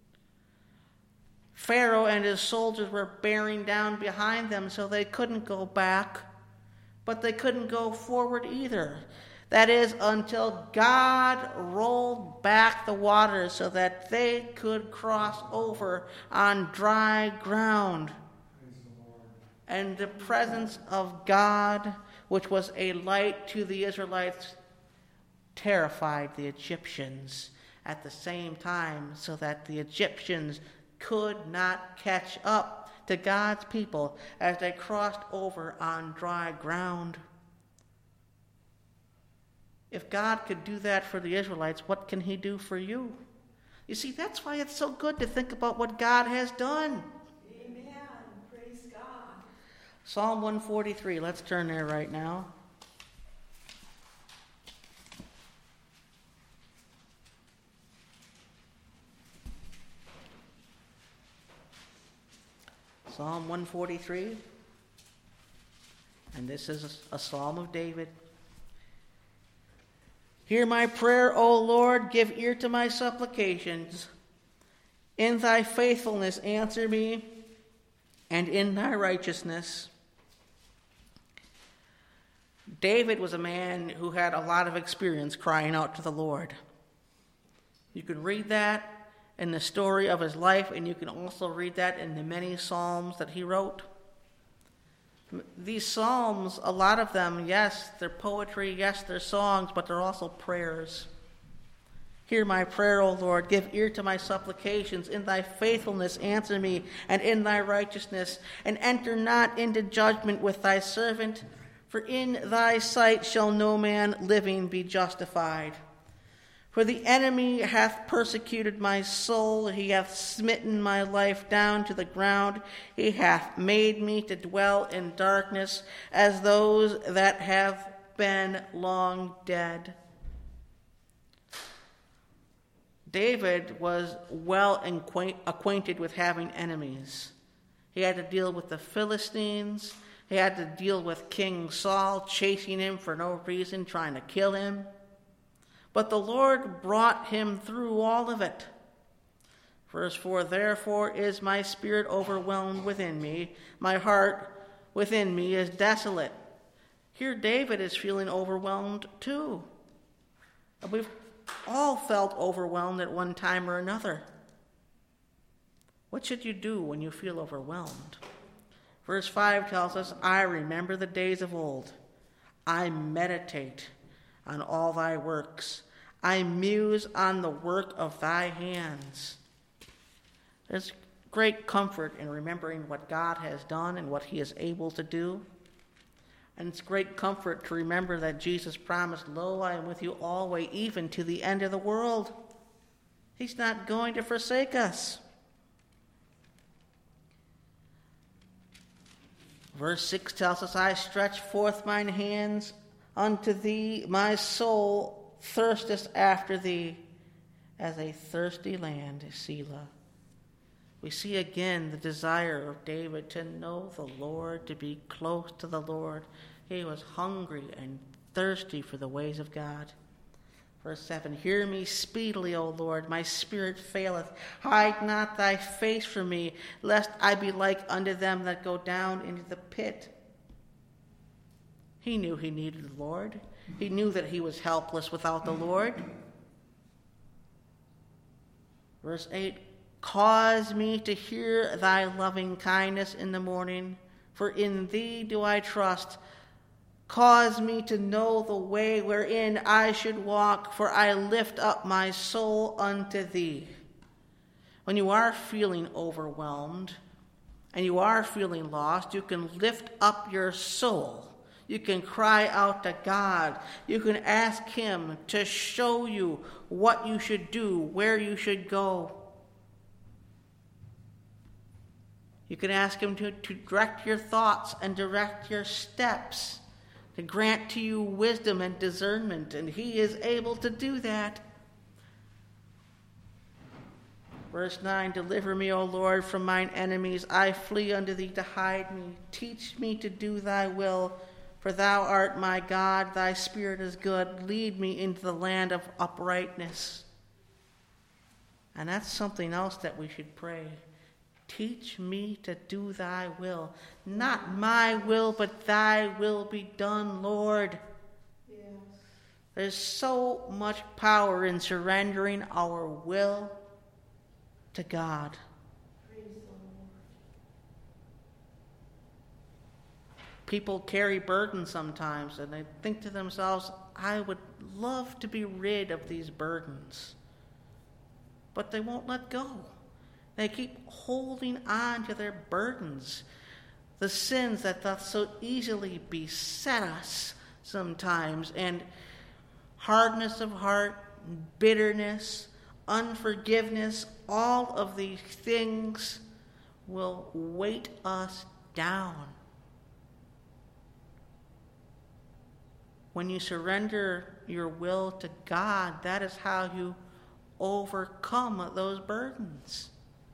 Pharaoh and his soldiers were bearing down behind them, so they couldn't go back, but they couldn't go forward either. That is, until God rolled back the waters so that they could cross over on dry ground. And the presence of God, which was a light to the Israelites, terrified the Egyptians at the same time, so that the Egyptians could not catch up to God's people as they crossed over on dry ground. If God could do that for the Israelites, what can he do for you? You see, that's why it's so good to think about what God has done. Amen. Praise God. Psalm 143, let's turn there right now. Psalm 143, and this is a psalm of David. Hear my prayer, O Lord, give ear to my supplications. In thy faithfulness answer me, and in thy righteousness. David was a man who had a lot of experience crying out to the Lord. You can read that in the story of his life, and you can also read that in the many psalms that he wrote. These psalms, a lot of them, yes, they're poetry, yes, they're songs, but they're also prayers. Hear my prayer, O Lord, give ear to my supplications. In thy faithfulness answer me, and in thy righteousness, and enter not into judgment with thy servant, for in thy sight shall no man living be justified. For the enemy hath persecuted my soul, he hath smitten my life down to the ground, he hath made me to dwell in darkness, as those that have been long dead. David was well acquainted with having enemies. He had to deal with the Philistines, he had to deal with King Saul chasing him for no reason, trying to kill him. But the Lord brought him through all of it. Verse 4, therefore is my spirit overwhelmed within me. My heart within me is desolate. Here David is feeling overwhelmed too. We've all felt overwhelmed at one time or another. What should you do when you feel overwhelmed? Verse 5 tells us, I remember the days of old. I meditate on all thy works. I muse on the work of thy hands. There's great comfort in remembering what God has done and what he is able to do. And it's great comfort to remember that Jesus promised, lo, I am with you always, even to the end of the world. He's not going to forsake us. Verse 6 tells us, I stretch forth mine hands unto thee, my soul thirsteth after thee, as a thirsty land, Selah. We see again the desire of David to know the Lord, to be close to the Lord. He was hungry and thirsty for the ways of God. Verse 7, hear me speedily, O Lord, my spirit faileth. Hide not thy face from me, lest I be like unto them that go down into the pit. He knew he needed the Lord. He knew that he was helpless without the Lord. Verse 8, cause me to hear thy loving kindness in the morning, for in thee do I trust. Cause me to know the way wherein I should walk, for I lift up my soul unto thee. When you are feeling overwhelmed and you are feeling lost, you can lift up your soul. You can cry out to God. You can ask him to show you what you should do, where you should go. You can ask him to direct your thoughts and direct your steps, to grant to you wisdom and discernment, and he is able to do that. Verse 9, deliver me, O Lord, from mine enemies. I flee unto thee to hide me. Teach me to do thy will, for thou art my God. Thy spirit is good. Lead me into the land of uprightness. And that's something else that we should pray. Teach me to do thy will. Not my will, but thy will be done, Lord. Yes. There's so much power in surrendering our will to God. Praise the Lord. People carry burdens sometimes, and they think to themselves, I would love to be rid of these burdens. But they won't let go. They keep holding on to their burdens, the sins that doth so easily beset us sometimes, and hardness of heart, bitterness, unforgiveness, all of these things will weight us down. When you surrender your will to God, that is how you overcome those burdens.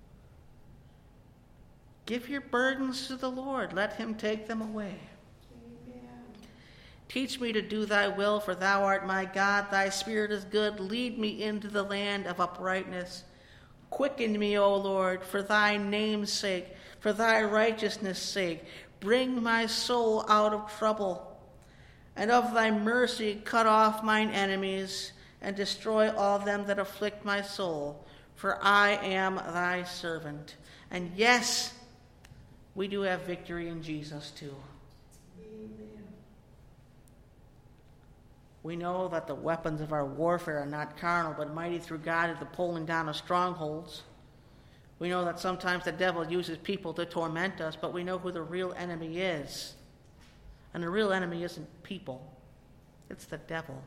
Give your burdens to the Lord. Let him take them away. Amen. Teach me to do thy will, for thou art my God. Thy spirit is good. Lead me into the land of uprightness. Quicken me, O Lord, for thy name's sake, for thy righteousness' sake. Bring my soul out of trouble. And of thy mercy cut off mine enemies, and destroy all them that afflict my soul. For I am thy servant. And yes, we do have victory in Jesus too. Amen. We know that the weapons of our warfare are not carnal, but mighty through God at the pulling down of strongholds. We know that sometimes the devil uses people to torment us, but we know who the real enemy is. And the real enemy isn't people. It's the devil.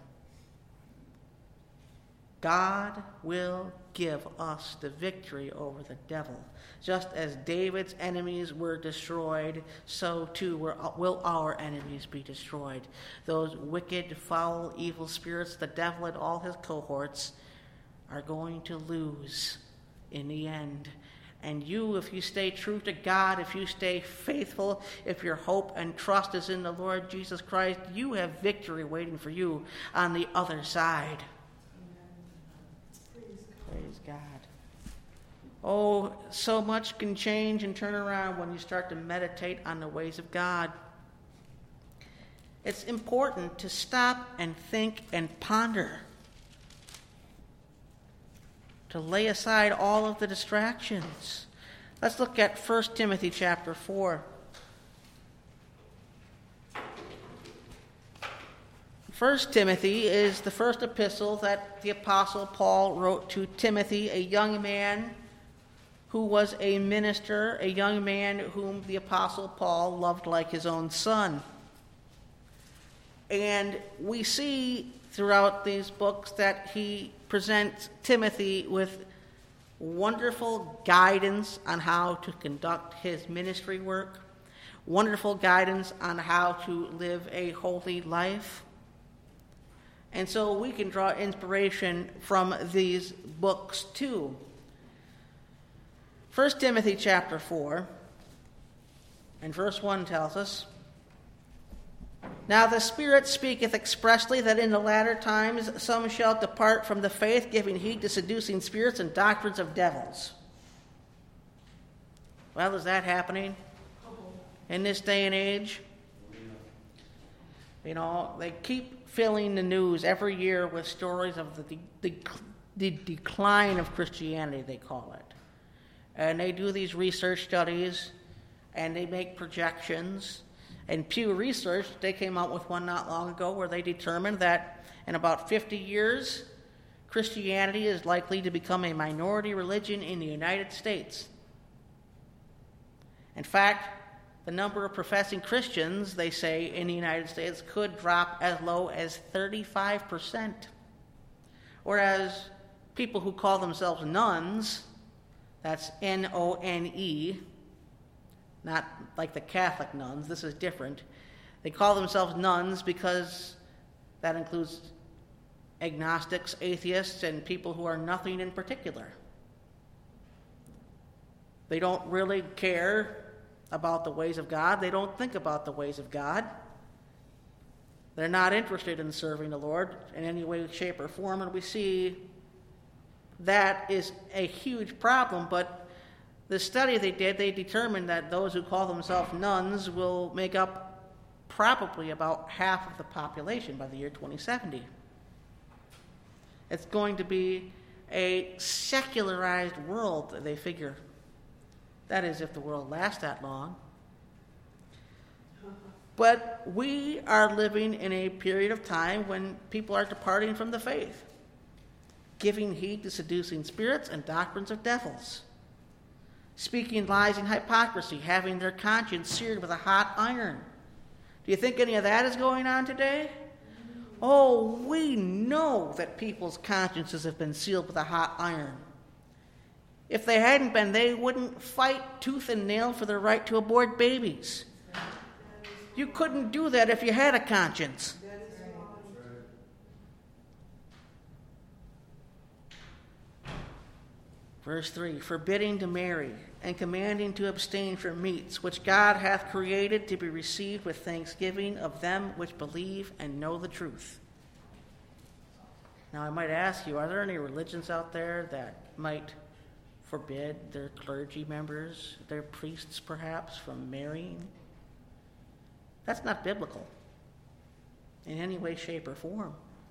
God will give us the victory over the devil. Just as David's enemies were destroyed, so too will our enemies be destroyed. Those wicked, foul, evil spirits, the devil and all his cohorts, are going to lose in the end. And you, if you stay true to God, if you stay faithful, if your hope and trust is in the Lord Jesus Christ, you have victory waiting for you on the other side. Praise God. Oh, so much can change and turn around when you start to meditate on the ways of God. It's important to stop and think and ponder, to lay aside all of the distractions. Let's look at 1 Timothy chapter 4. 1 Timothy is the first epistle that the Apostle Paul wrote to Timothy, a young man who was a minister, a young man whom the Apostle Paul loved like his own son. And we see throughout these books that he presents Timothy with wonderful guidance on how to conduct his ministry work, wonderful guidance on how to live a holy life. And so we can draw inspiration from these books too. 1 Timothy chapter 4 and verse 1 tells us, "Now the Spirit speaketh expressly that in the latter times some shall depart from the faith, giving heed to seducing spirits and doctrines of devils." Well, is that happening in this day and age? You know, they keep filling the news every year with stories of the decline of Christianity, they call it. And they do these research studies, and they make projections. And Pew Research, they came out with one not long ago where they determined that in about 50 years, Christianity is likely to become a minority religion in the United States. In fact, the number of professing Christians, they say, in the United States could drop as low as 35%. Whereas people who call themselves nuns, that's N-O-N-E, not like the Catholic nuns, this is different. They call themselves nuns because that includes agnostics, atheists, and people who are nothing in particular. They don't really care about the ways of God. They don't think about the ways of God. They're not interested in serving the Lord in any way, shape, or form, and we see that is a huge problem. But the study they did, they determined that those who call themselves nuns will make up probably about half of the population by the year 2070. It's going to be a secularized world, they figure. That is, if the world lasts that long. But we are living in a period of time when people are departing from the faith, giving heed to seducing spirits and doctrines of devils, speaking lies and hypocrisy, having their conscience seared with a hot iron. Do you think any of that is going on today? Oh, we know that people's consciences have been sealed with a hot iron. If they hadn't been, they wouldn't fight tooth and nail for their right to abort babies. You couldn't do that if you had a conscience. Verse 3, forbidding to marry and commanding to abstain from meats, which God hath created to be received with thanksgiving of them which believe and know the truth. Now I might ask you, are there any religions out there that might forbid their clergy members, their priests perhaps, from marrying? That's not biblical in any way, shape, or form.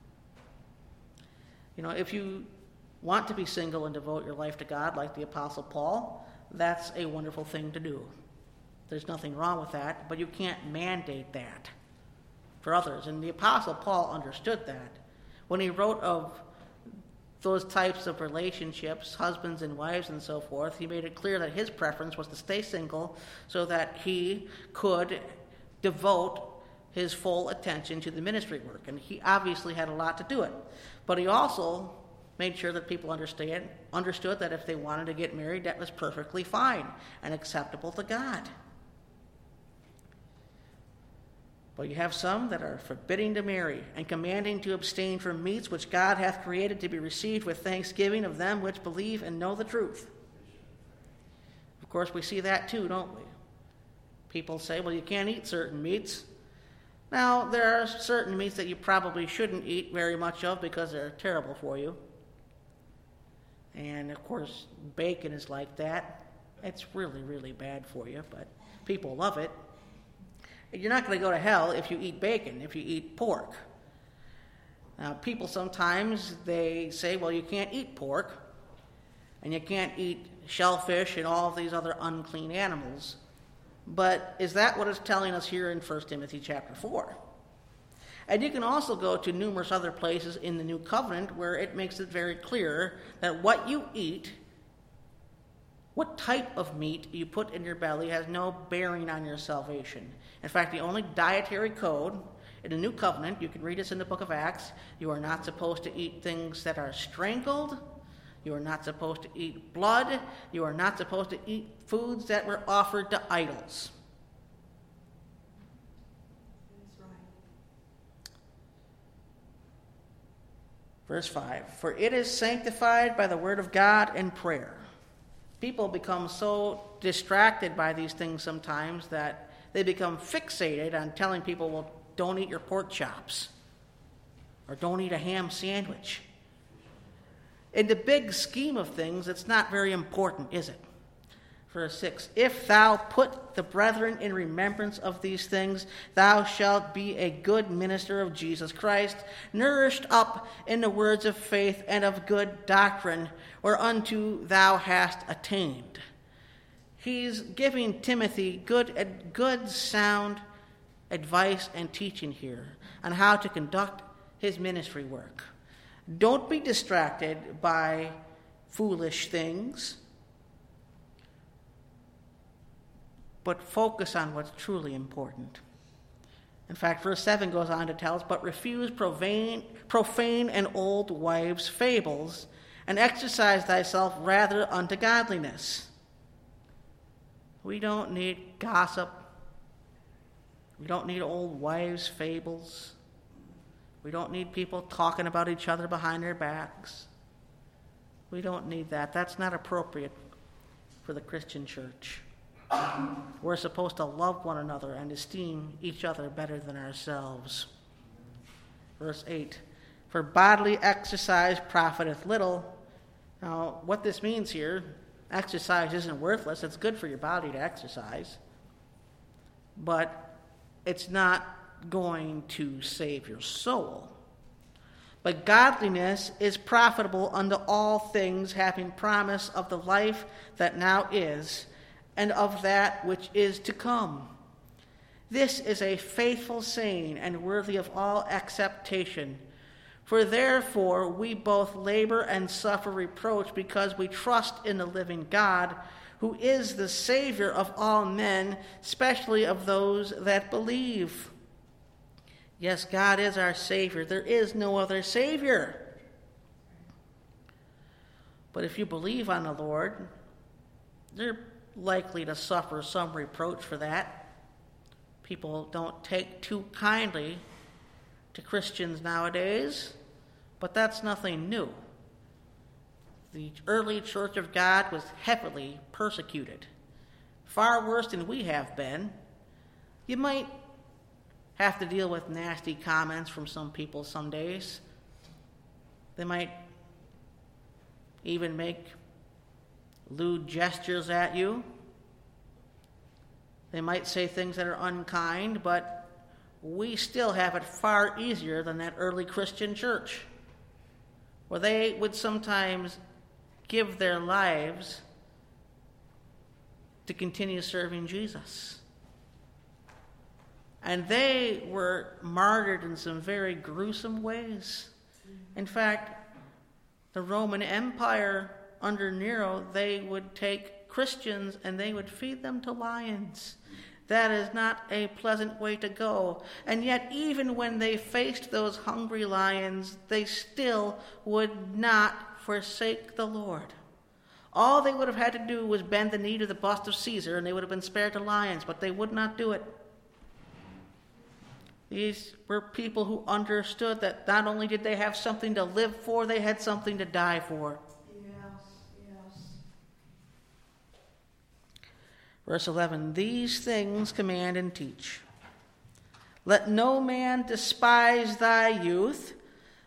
You know, if you want to be single and devote your life to God like the Apostle Paul, that's a wonderful thing to do. There's nothing wrong with that, but you can't mandate that for others. And the Apostle Paul understood that. When he wrote of those types of relationships, husbands and wives and so forth, he made it clear that his preference was to stay single so that he could devote his full attention to the ministry work. And he obviously had a lot to do it. But he also made sure that people understood that if they wanted to get married, that was perfectly fine and acceptable to God. But you have some that are forbidding to marry and commanding to abstain from meats which God hath created to be received with thanksgiving of them which believe and know the truth. Of course, we see that too, don't we? People say, well, you can't eat certain meats. Now, there are certain meats that you probably shouldn't eat very much of because they're terrible for you. And, of course, bacon is like that. It's really, really bad for you, but people love it. You're not going to go to hell if you eat bacon, if you eat pork. Now, people sometimes, they say, well, you can't eat pork, and you can't eat shellfish and all of these other unclean animals. But is that what it's telling us here in 1 Timothy chapter 4? And you can also go to numerous other places in the New Covenant where it makes it very clear that what you eat, what type of meat you put in your belly, has no bearing on your salvation. In fact, the only dietary code in the New Covenant, you can read this in the book of Acts, you are not supposed to eat things that are strangled. You are not supposed to eat blood. You are not supposed to eat foods that were offered to idols. That's right. Verse 5, for it is sanctified by the word of God and prayer. People become so distracted by these things sometimes that they become fixated on telling people, well, don't eat your pork chops, or don't eat a ham sandwich. In the big scheme of things, it's not very important, is it? Verse 6, if thou put the brethren in remembrance of these things, thou shalt be a good minister of Jesus Christ, nourished up in the words of faith and of good doctrine, whereunto thou hast attained. He's giving Timothy good sound advice and teaching here on how to conduct his ministry work. Don't be distracted by foolish things, but focus on what's truly important. In fact, verse 7 goes on to tell us, but refuse profane and old wives' fables, and exercise thyself rather unto godliness. We don't need gossip. We don't need old wives' fables. We don't need people talking about each other behind their backs. We don't need that. That's not appropriate for the Christian church. We're supposed to love one another and esteem each other better than ourselves. Verse 8, for bodily exercise profiteth little. Now, what this means here, exercise isn't worthless. It's good for your body to exercise. But it's not going to save your soul. But godliness is profitable unto all things, having promise of the life that now is, and of that which is to come. This is a faithful saying, and worthy of all acceptation. For therefore we both labor and suffer reproach, because we trust in the living God, who is the Savior of all men, especially of those that believe. Yes, God is our Savior. There is no other Savior. But if you believe on the Lord, you're likely to suffer some reproach for that. People don't take too kindly to Christians nowadays, but that's nothing new. The early Church of God was heavily persecuted, far worse than we have been. You might have to deal with nasty comments from some people some days. They might even make lewd gestures at you. They might say things that are unkind, but we still have it far easier than that early Christian church, where they would sometimes give their lives to continue serving Jesus. And they were martyred in some very gruesome ways. In fact, the Roman Empire under Nero, they would take Christians and they would feed them to lions. That is not a pleasant way to go. And yet, even when they faced those hungry lions, they still would not forsake the Lord. All they would have had to do was bend the knee to the bust of Caesar, and they would have been spared to lions, but they would not do it. These were people who understood that not only did they have something to live for, they had something to die for. Yes. Verse 11, these things command and teach. Let no man despise thy youth,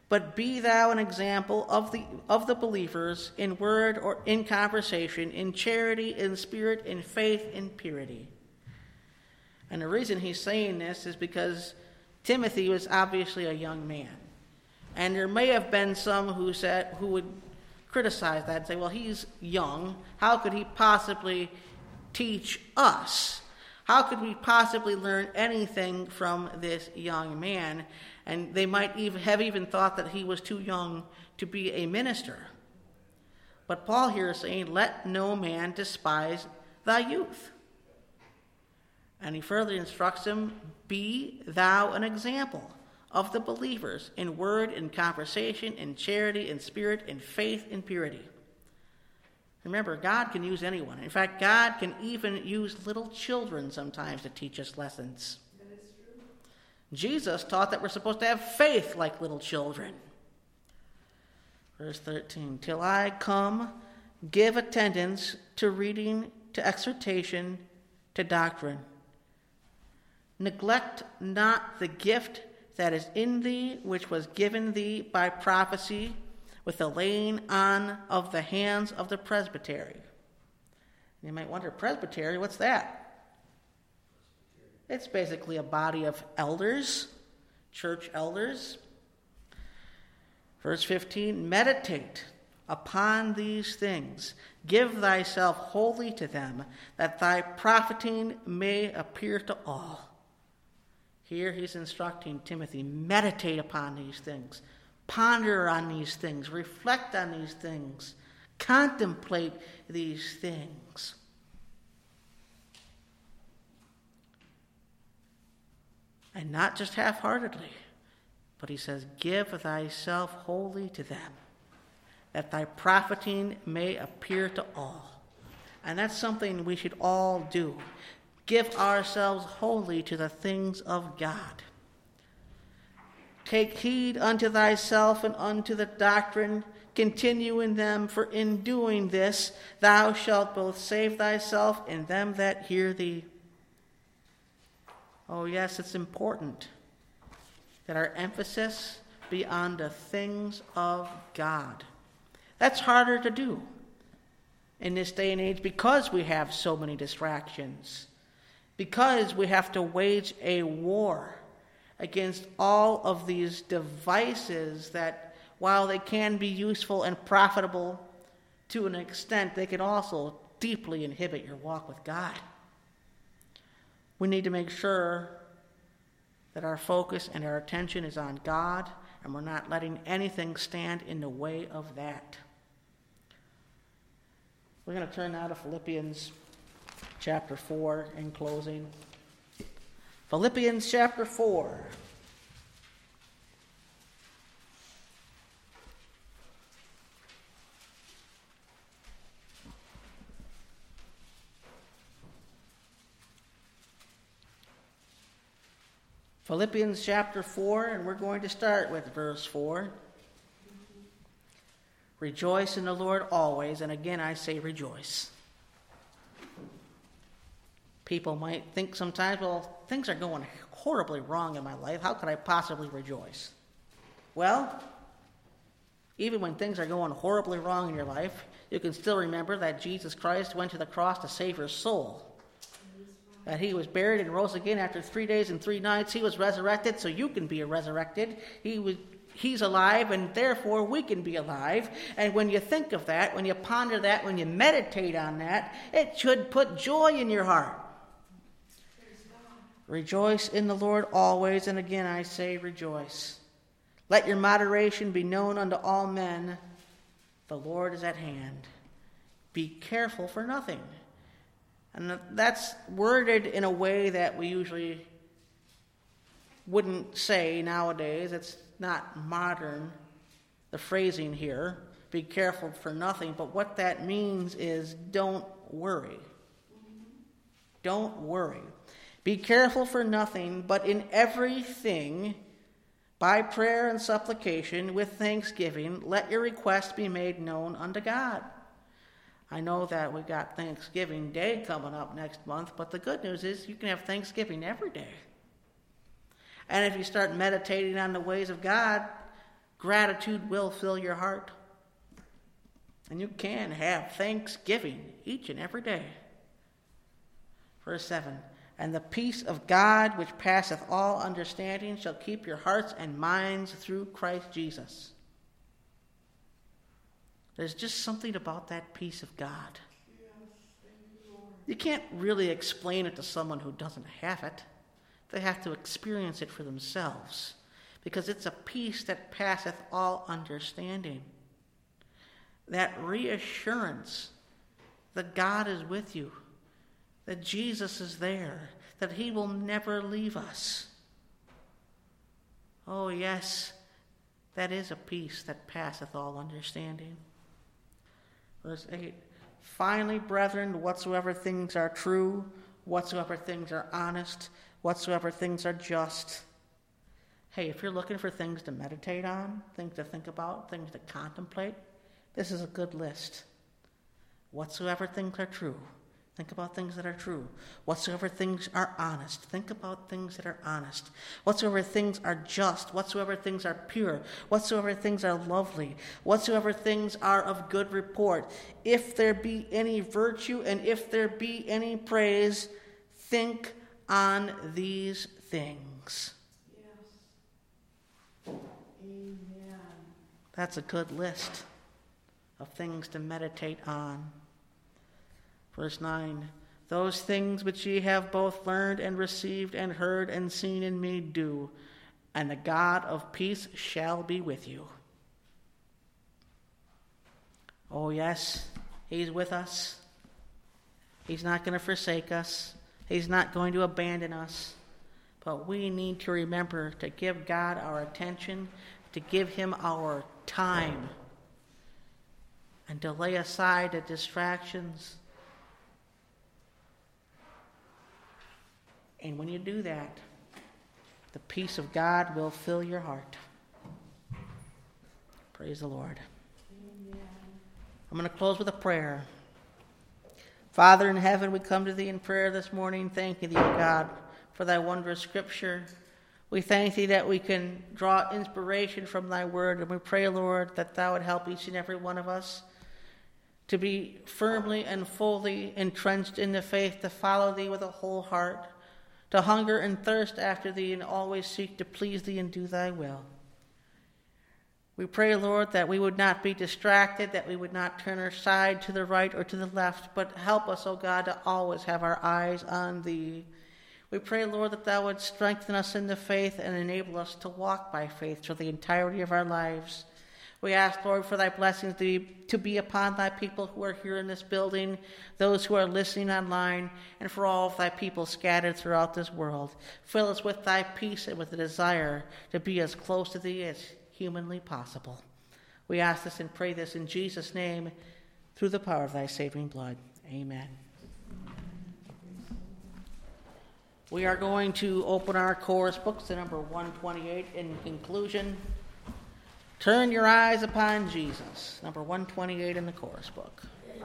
But be thou an example of the believers in word or in conversation, in charity, in spirit, in faith, in purity. And the reason he's saying this is because Timothy was obviously a young man. And there may have been some who would criticize that and say, well, he's young. How could he possibly teach us? How could we possibly learn anything from this young man? And they might have even thought that he was too young to be a minister. But Paul here is saying, let no man despise thy youth. And he further instructs him, be thou an example of the believers in word, in conversation, in charity, in spirit, in faith, in purity. Remember, God can use anyone. In fact, God can even use little children sometimes to teach us lessons. That is true. Jesus taught that we're supposed to have faith like little children. Verse 13, till I come, give attendance to reading, to exhortation, to doctrine. Neglect not the gift that is in thee, which was given thee by prophecy, with the laying on of the hands of the presbytery. You might wonder, presbytery, what's that? It's basically a body of elders, church elders. Verse 15, meditate upon these things. Give thyself wholly to them, that thy profiting may appear to all. Here he's instructing Timothy, meditate upon these things. Ponder on these things. Reflect on these things. Contemplate these things. And not just half-heartedly, but he says, give thyself wholly to them, that thy profiting may appear to all. And that's something we should all do. Give ourselves wholly to the things of God. Take heed unto thyself and unto the doctrine. Continue in them, for in doing this thou shalt both save thyself and them that hear thee. Oh yes, it's important that our emphasis be on the things of God. That's harder to do in this day and age because we have so many distractions, because we have to wage a war against all of these devices that, while they can be useful and profitable to an extent, they can also deeply inhibit your walk with God. We need to make sure that our focus and our attention is on God, and we're not letting anything stand in the way of that. We're going to turn now to Philippians chapter 4 in closing. Philippians chapter 4. Philippians chapter 4, and we're going to start with verse 4. Rejoice in the Lord always, and again I say rejoice. People might think sometimes, well, things are going horribly wrong in my life. How could I possibly rejoice? Well, even when things are going horribly wrong in your life, you can still remember that Jesus Christ went to the cross to save your soul. That he was buried and rose again after 3 days and 3 nights. He was resurrected so you can be resurrected. He's alive, and therefore we can be alive. And when you think of that, when you ponder that, when you meditate on that, it should put joy in your heart. Rejoice in the Lord always, and again I say rejoice. Let your moderation be known unto all men. The Lord is at hand. Be careful for nothing. And that's worded in a way that we usually wouldn't say nowadays. It's not modern, the phrasing here. Be careful for nothing. But what that means is don't worry. Don't worry. Be careful for nothing, but in everything, by prayer and supplication, with thanksgiving, let your requests be made known unto God. I know that we've got Thanksgiving Day coming up next month, but the good news is you can have Thanksgiving every day. And if you start meditating on the ways of God, Gratitude will fill your heart. And you can have thanksgiving each and every day. Verse 7, and the peace of God, which passeth all understanding, shall keep your hearts and minds through Christ Jesus. There's just something about that peace of God. You can't really explain it to someone who doesn't have it. They have to experience it for themselves, because it's a peace that passeth all understanding. That reassurance that God is with you, that Jesus is there, that he will never leave us. Oh yes, that is a peace that passeth all understanding. Verse 8, finally, brethren, whatsoever things are true, whatsoever things are honest, whatsoever things are just. Hey, if you're looking for things to meditate on, things to think about, things to contemplate, this is a good list. Whatsoever things are true, think about things that are true. Whatsoever things are honest, think about things that are honest. Whatsoever things are just, whatsoever things are pure, whatsoever things are lovely, whatsoever things are of good report. If there be any virtue and if there be any praise, think on these things. Yes. Amen. That's a good list of things to meditate on. Verse 9, those things which ye have both learned and received and heard and seen in me do, and the God of peace shall be with you. Oh yes, he's with us. He's not going to forsake us. He's not going to abandon us. But we need to remember to give God our attention, to give him our time, and to lay aside the distractions. And when you do that, the peace of God will fill your heart. Praise the Lord. Amen. I'm going to close with a prayer. Father in heaven, we come to thee in prayer this morning, thanking thee, O God, for thy wondrous scripture. We thank thee that we can draw inspiration from thy word, and we pray, Lord, that thou would help each and every one of us to be firmly and fully entrenched in the faith, to follow thee with a whole heart, to hunger and thirst after thee, and always seek to please thee and do thy will. We pray, Lord, that we would not be distracted, that we would not turn aside to the right or to the left, but help us, O God, to always have our eyes on thee. We pray, Lord, that thou would strengthen us in the faith and enable us to walk by faith through the entirety of our lives. We ask, Lord, for thy blessings to be upon thy people who are here in this building, those who are listening online, and for all of thy people scattered throughout this world. Fill us with thy peace and with the desire to be as close to thee as humanly possible. We ask this and pray this in Jesus' name, through the power of thy saving blood. Amen. We are going to open our chorus books to number 128 in conclusion. Turn your eyes upon Jesus, number 128 in the chorus book.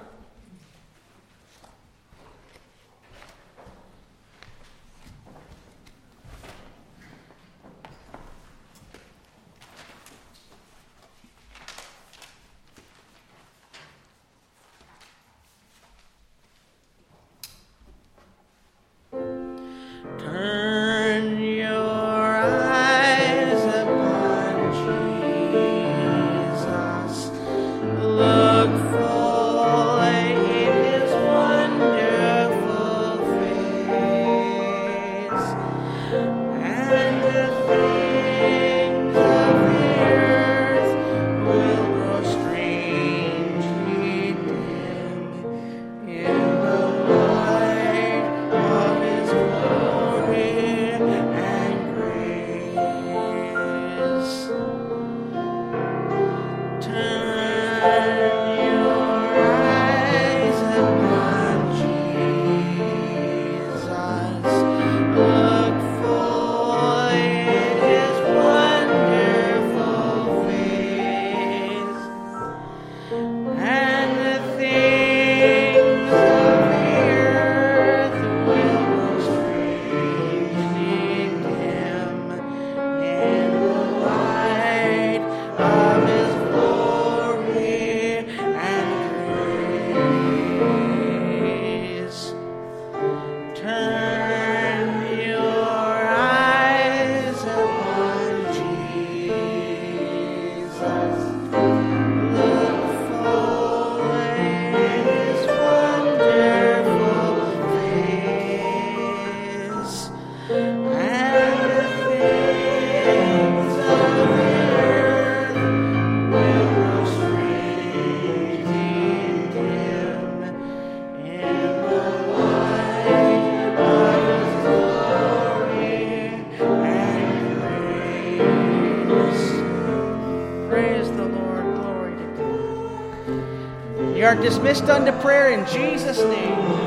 Turn your eyes upon Jesus. Look full in his wonderful face, and the things of the earth will grow strangely dim in the light of his glory and grace. Turn your eyes upon Jesus. Look full in his wonderful face, and the things of the earth will grow strangely dim in the light of Praise the Lord. Glory to God. You are dismissed unto prayer in Jesus' name.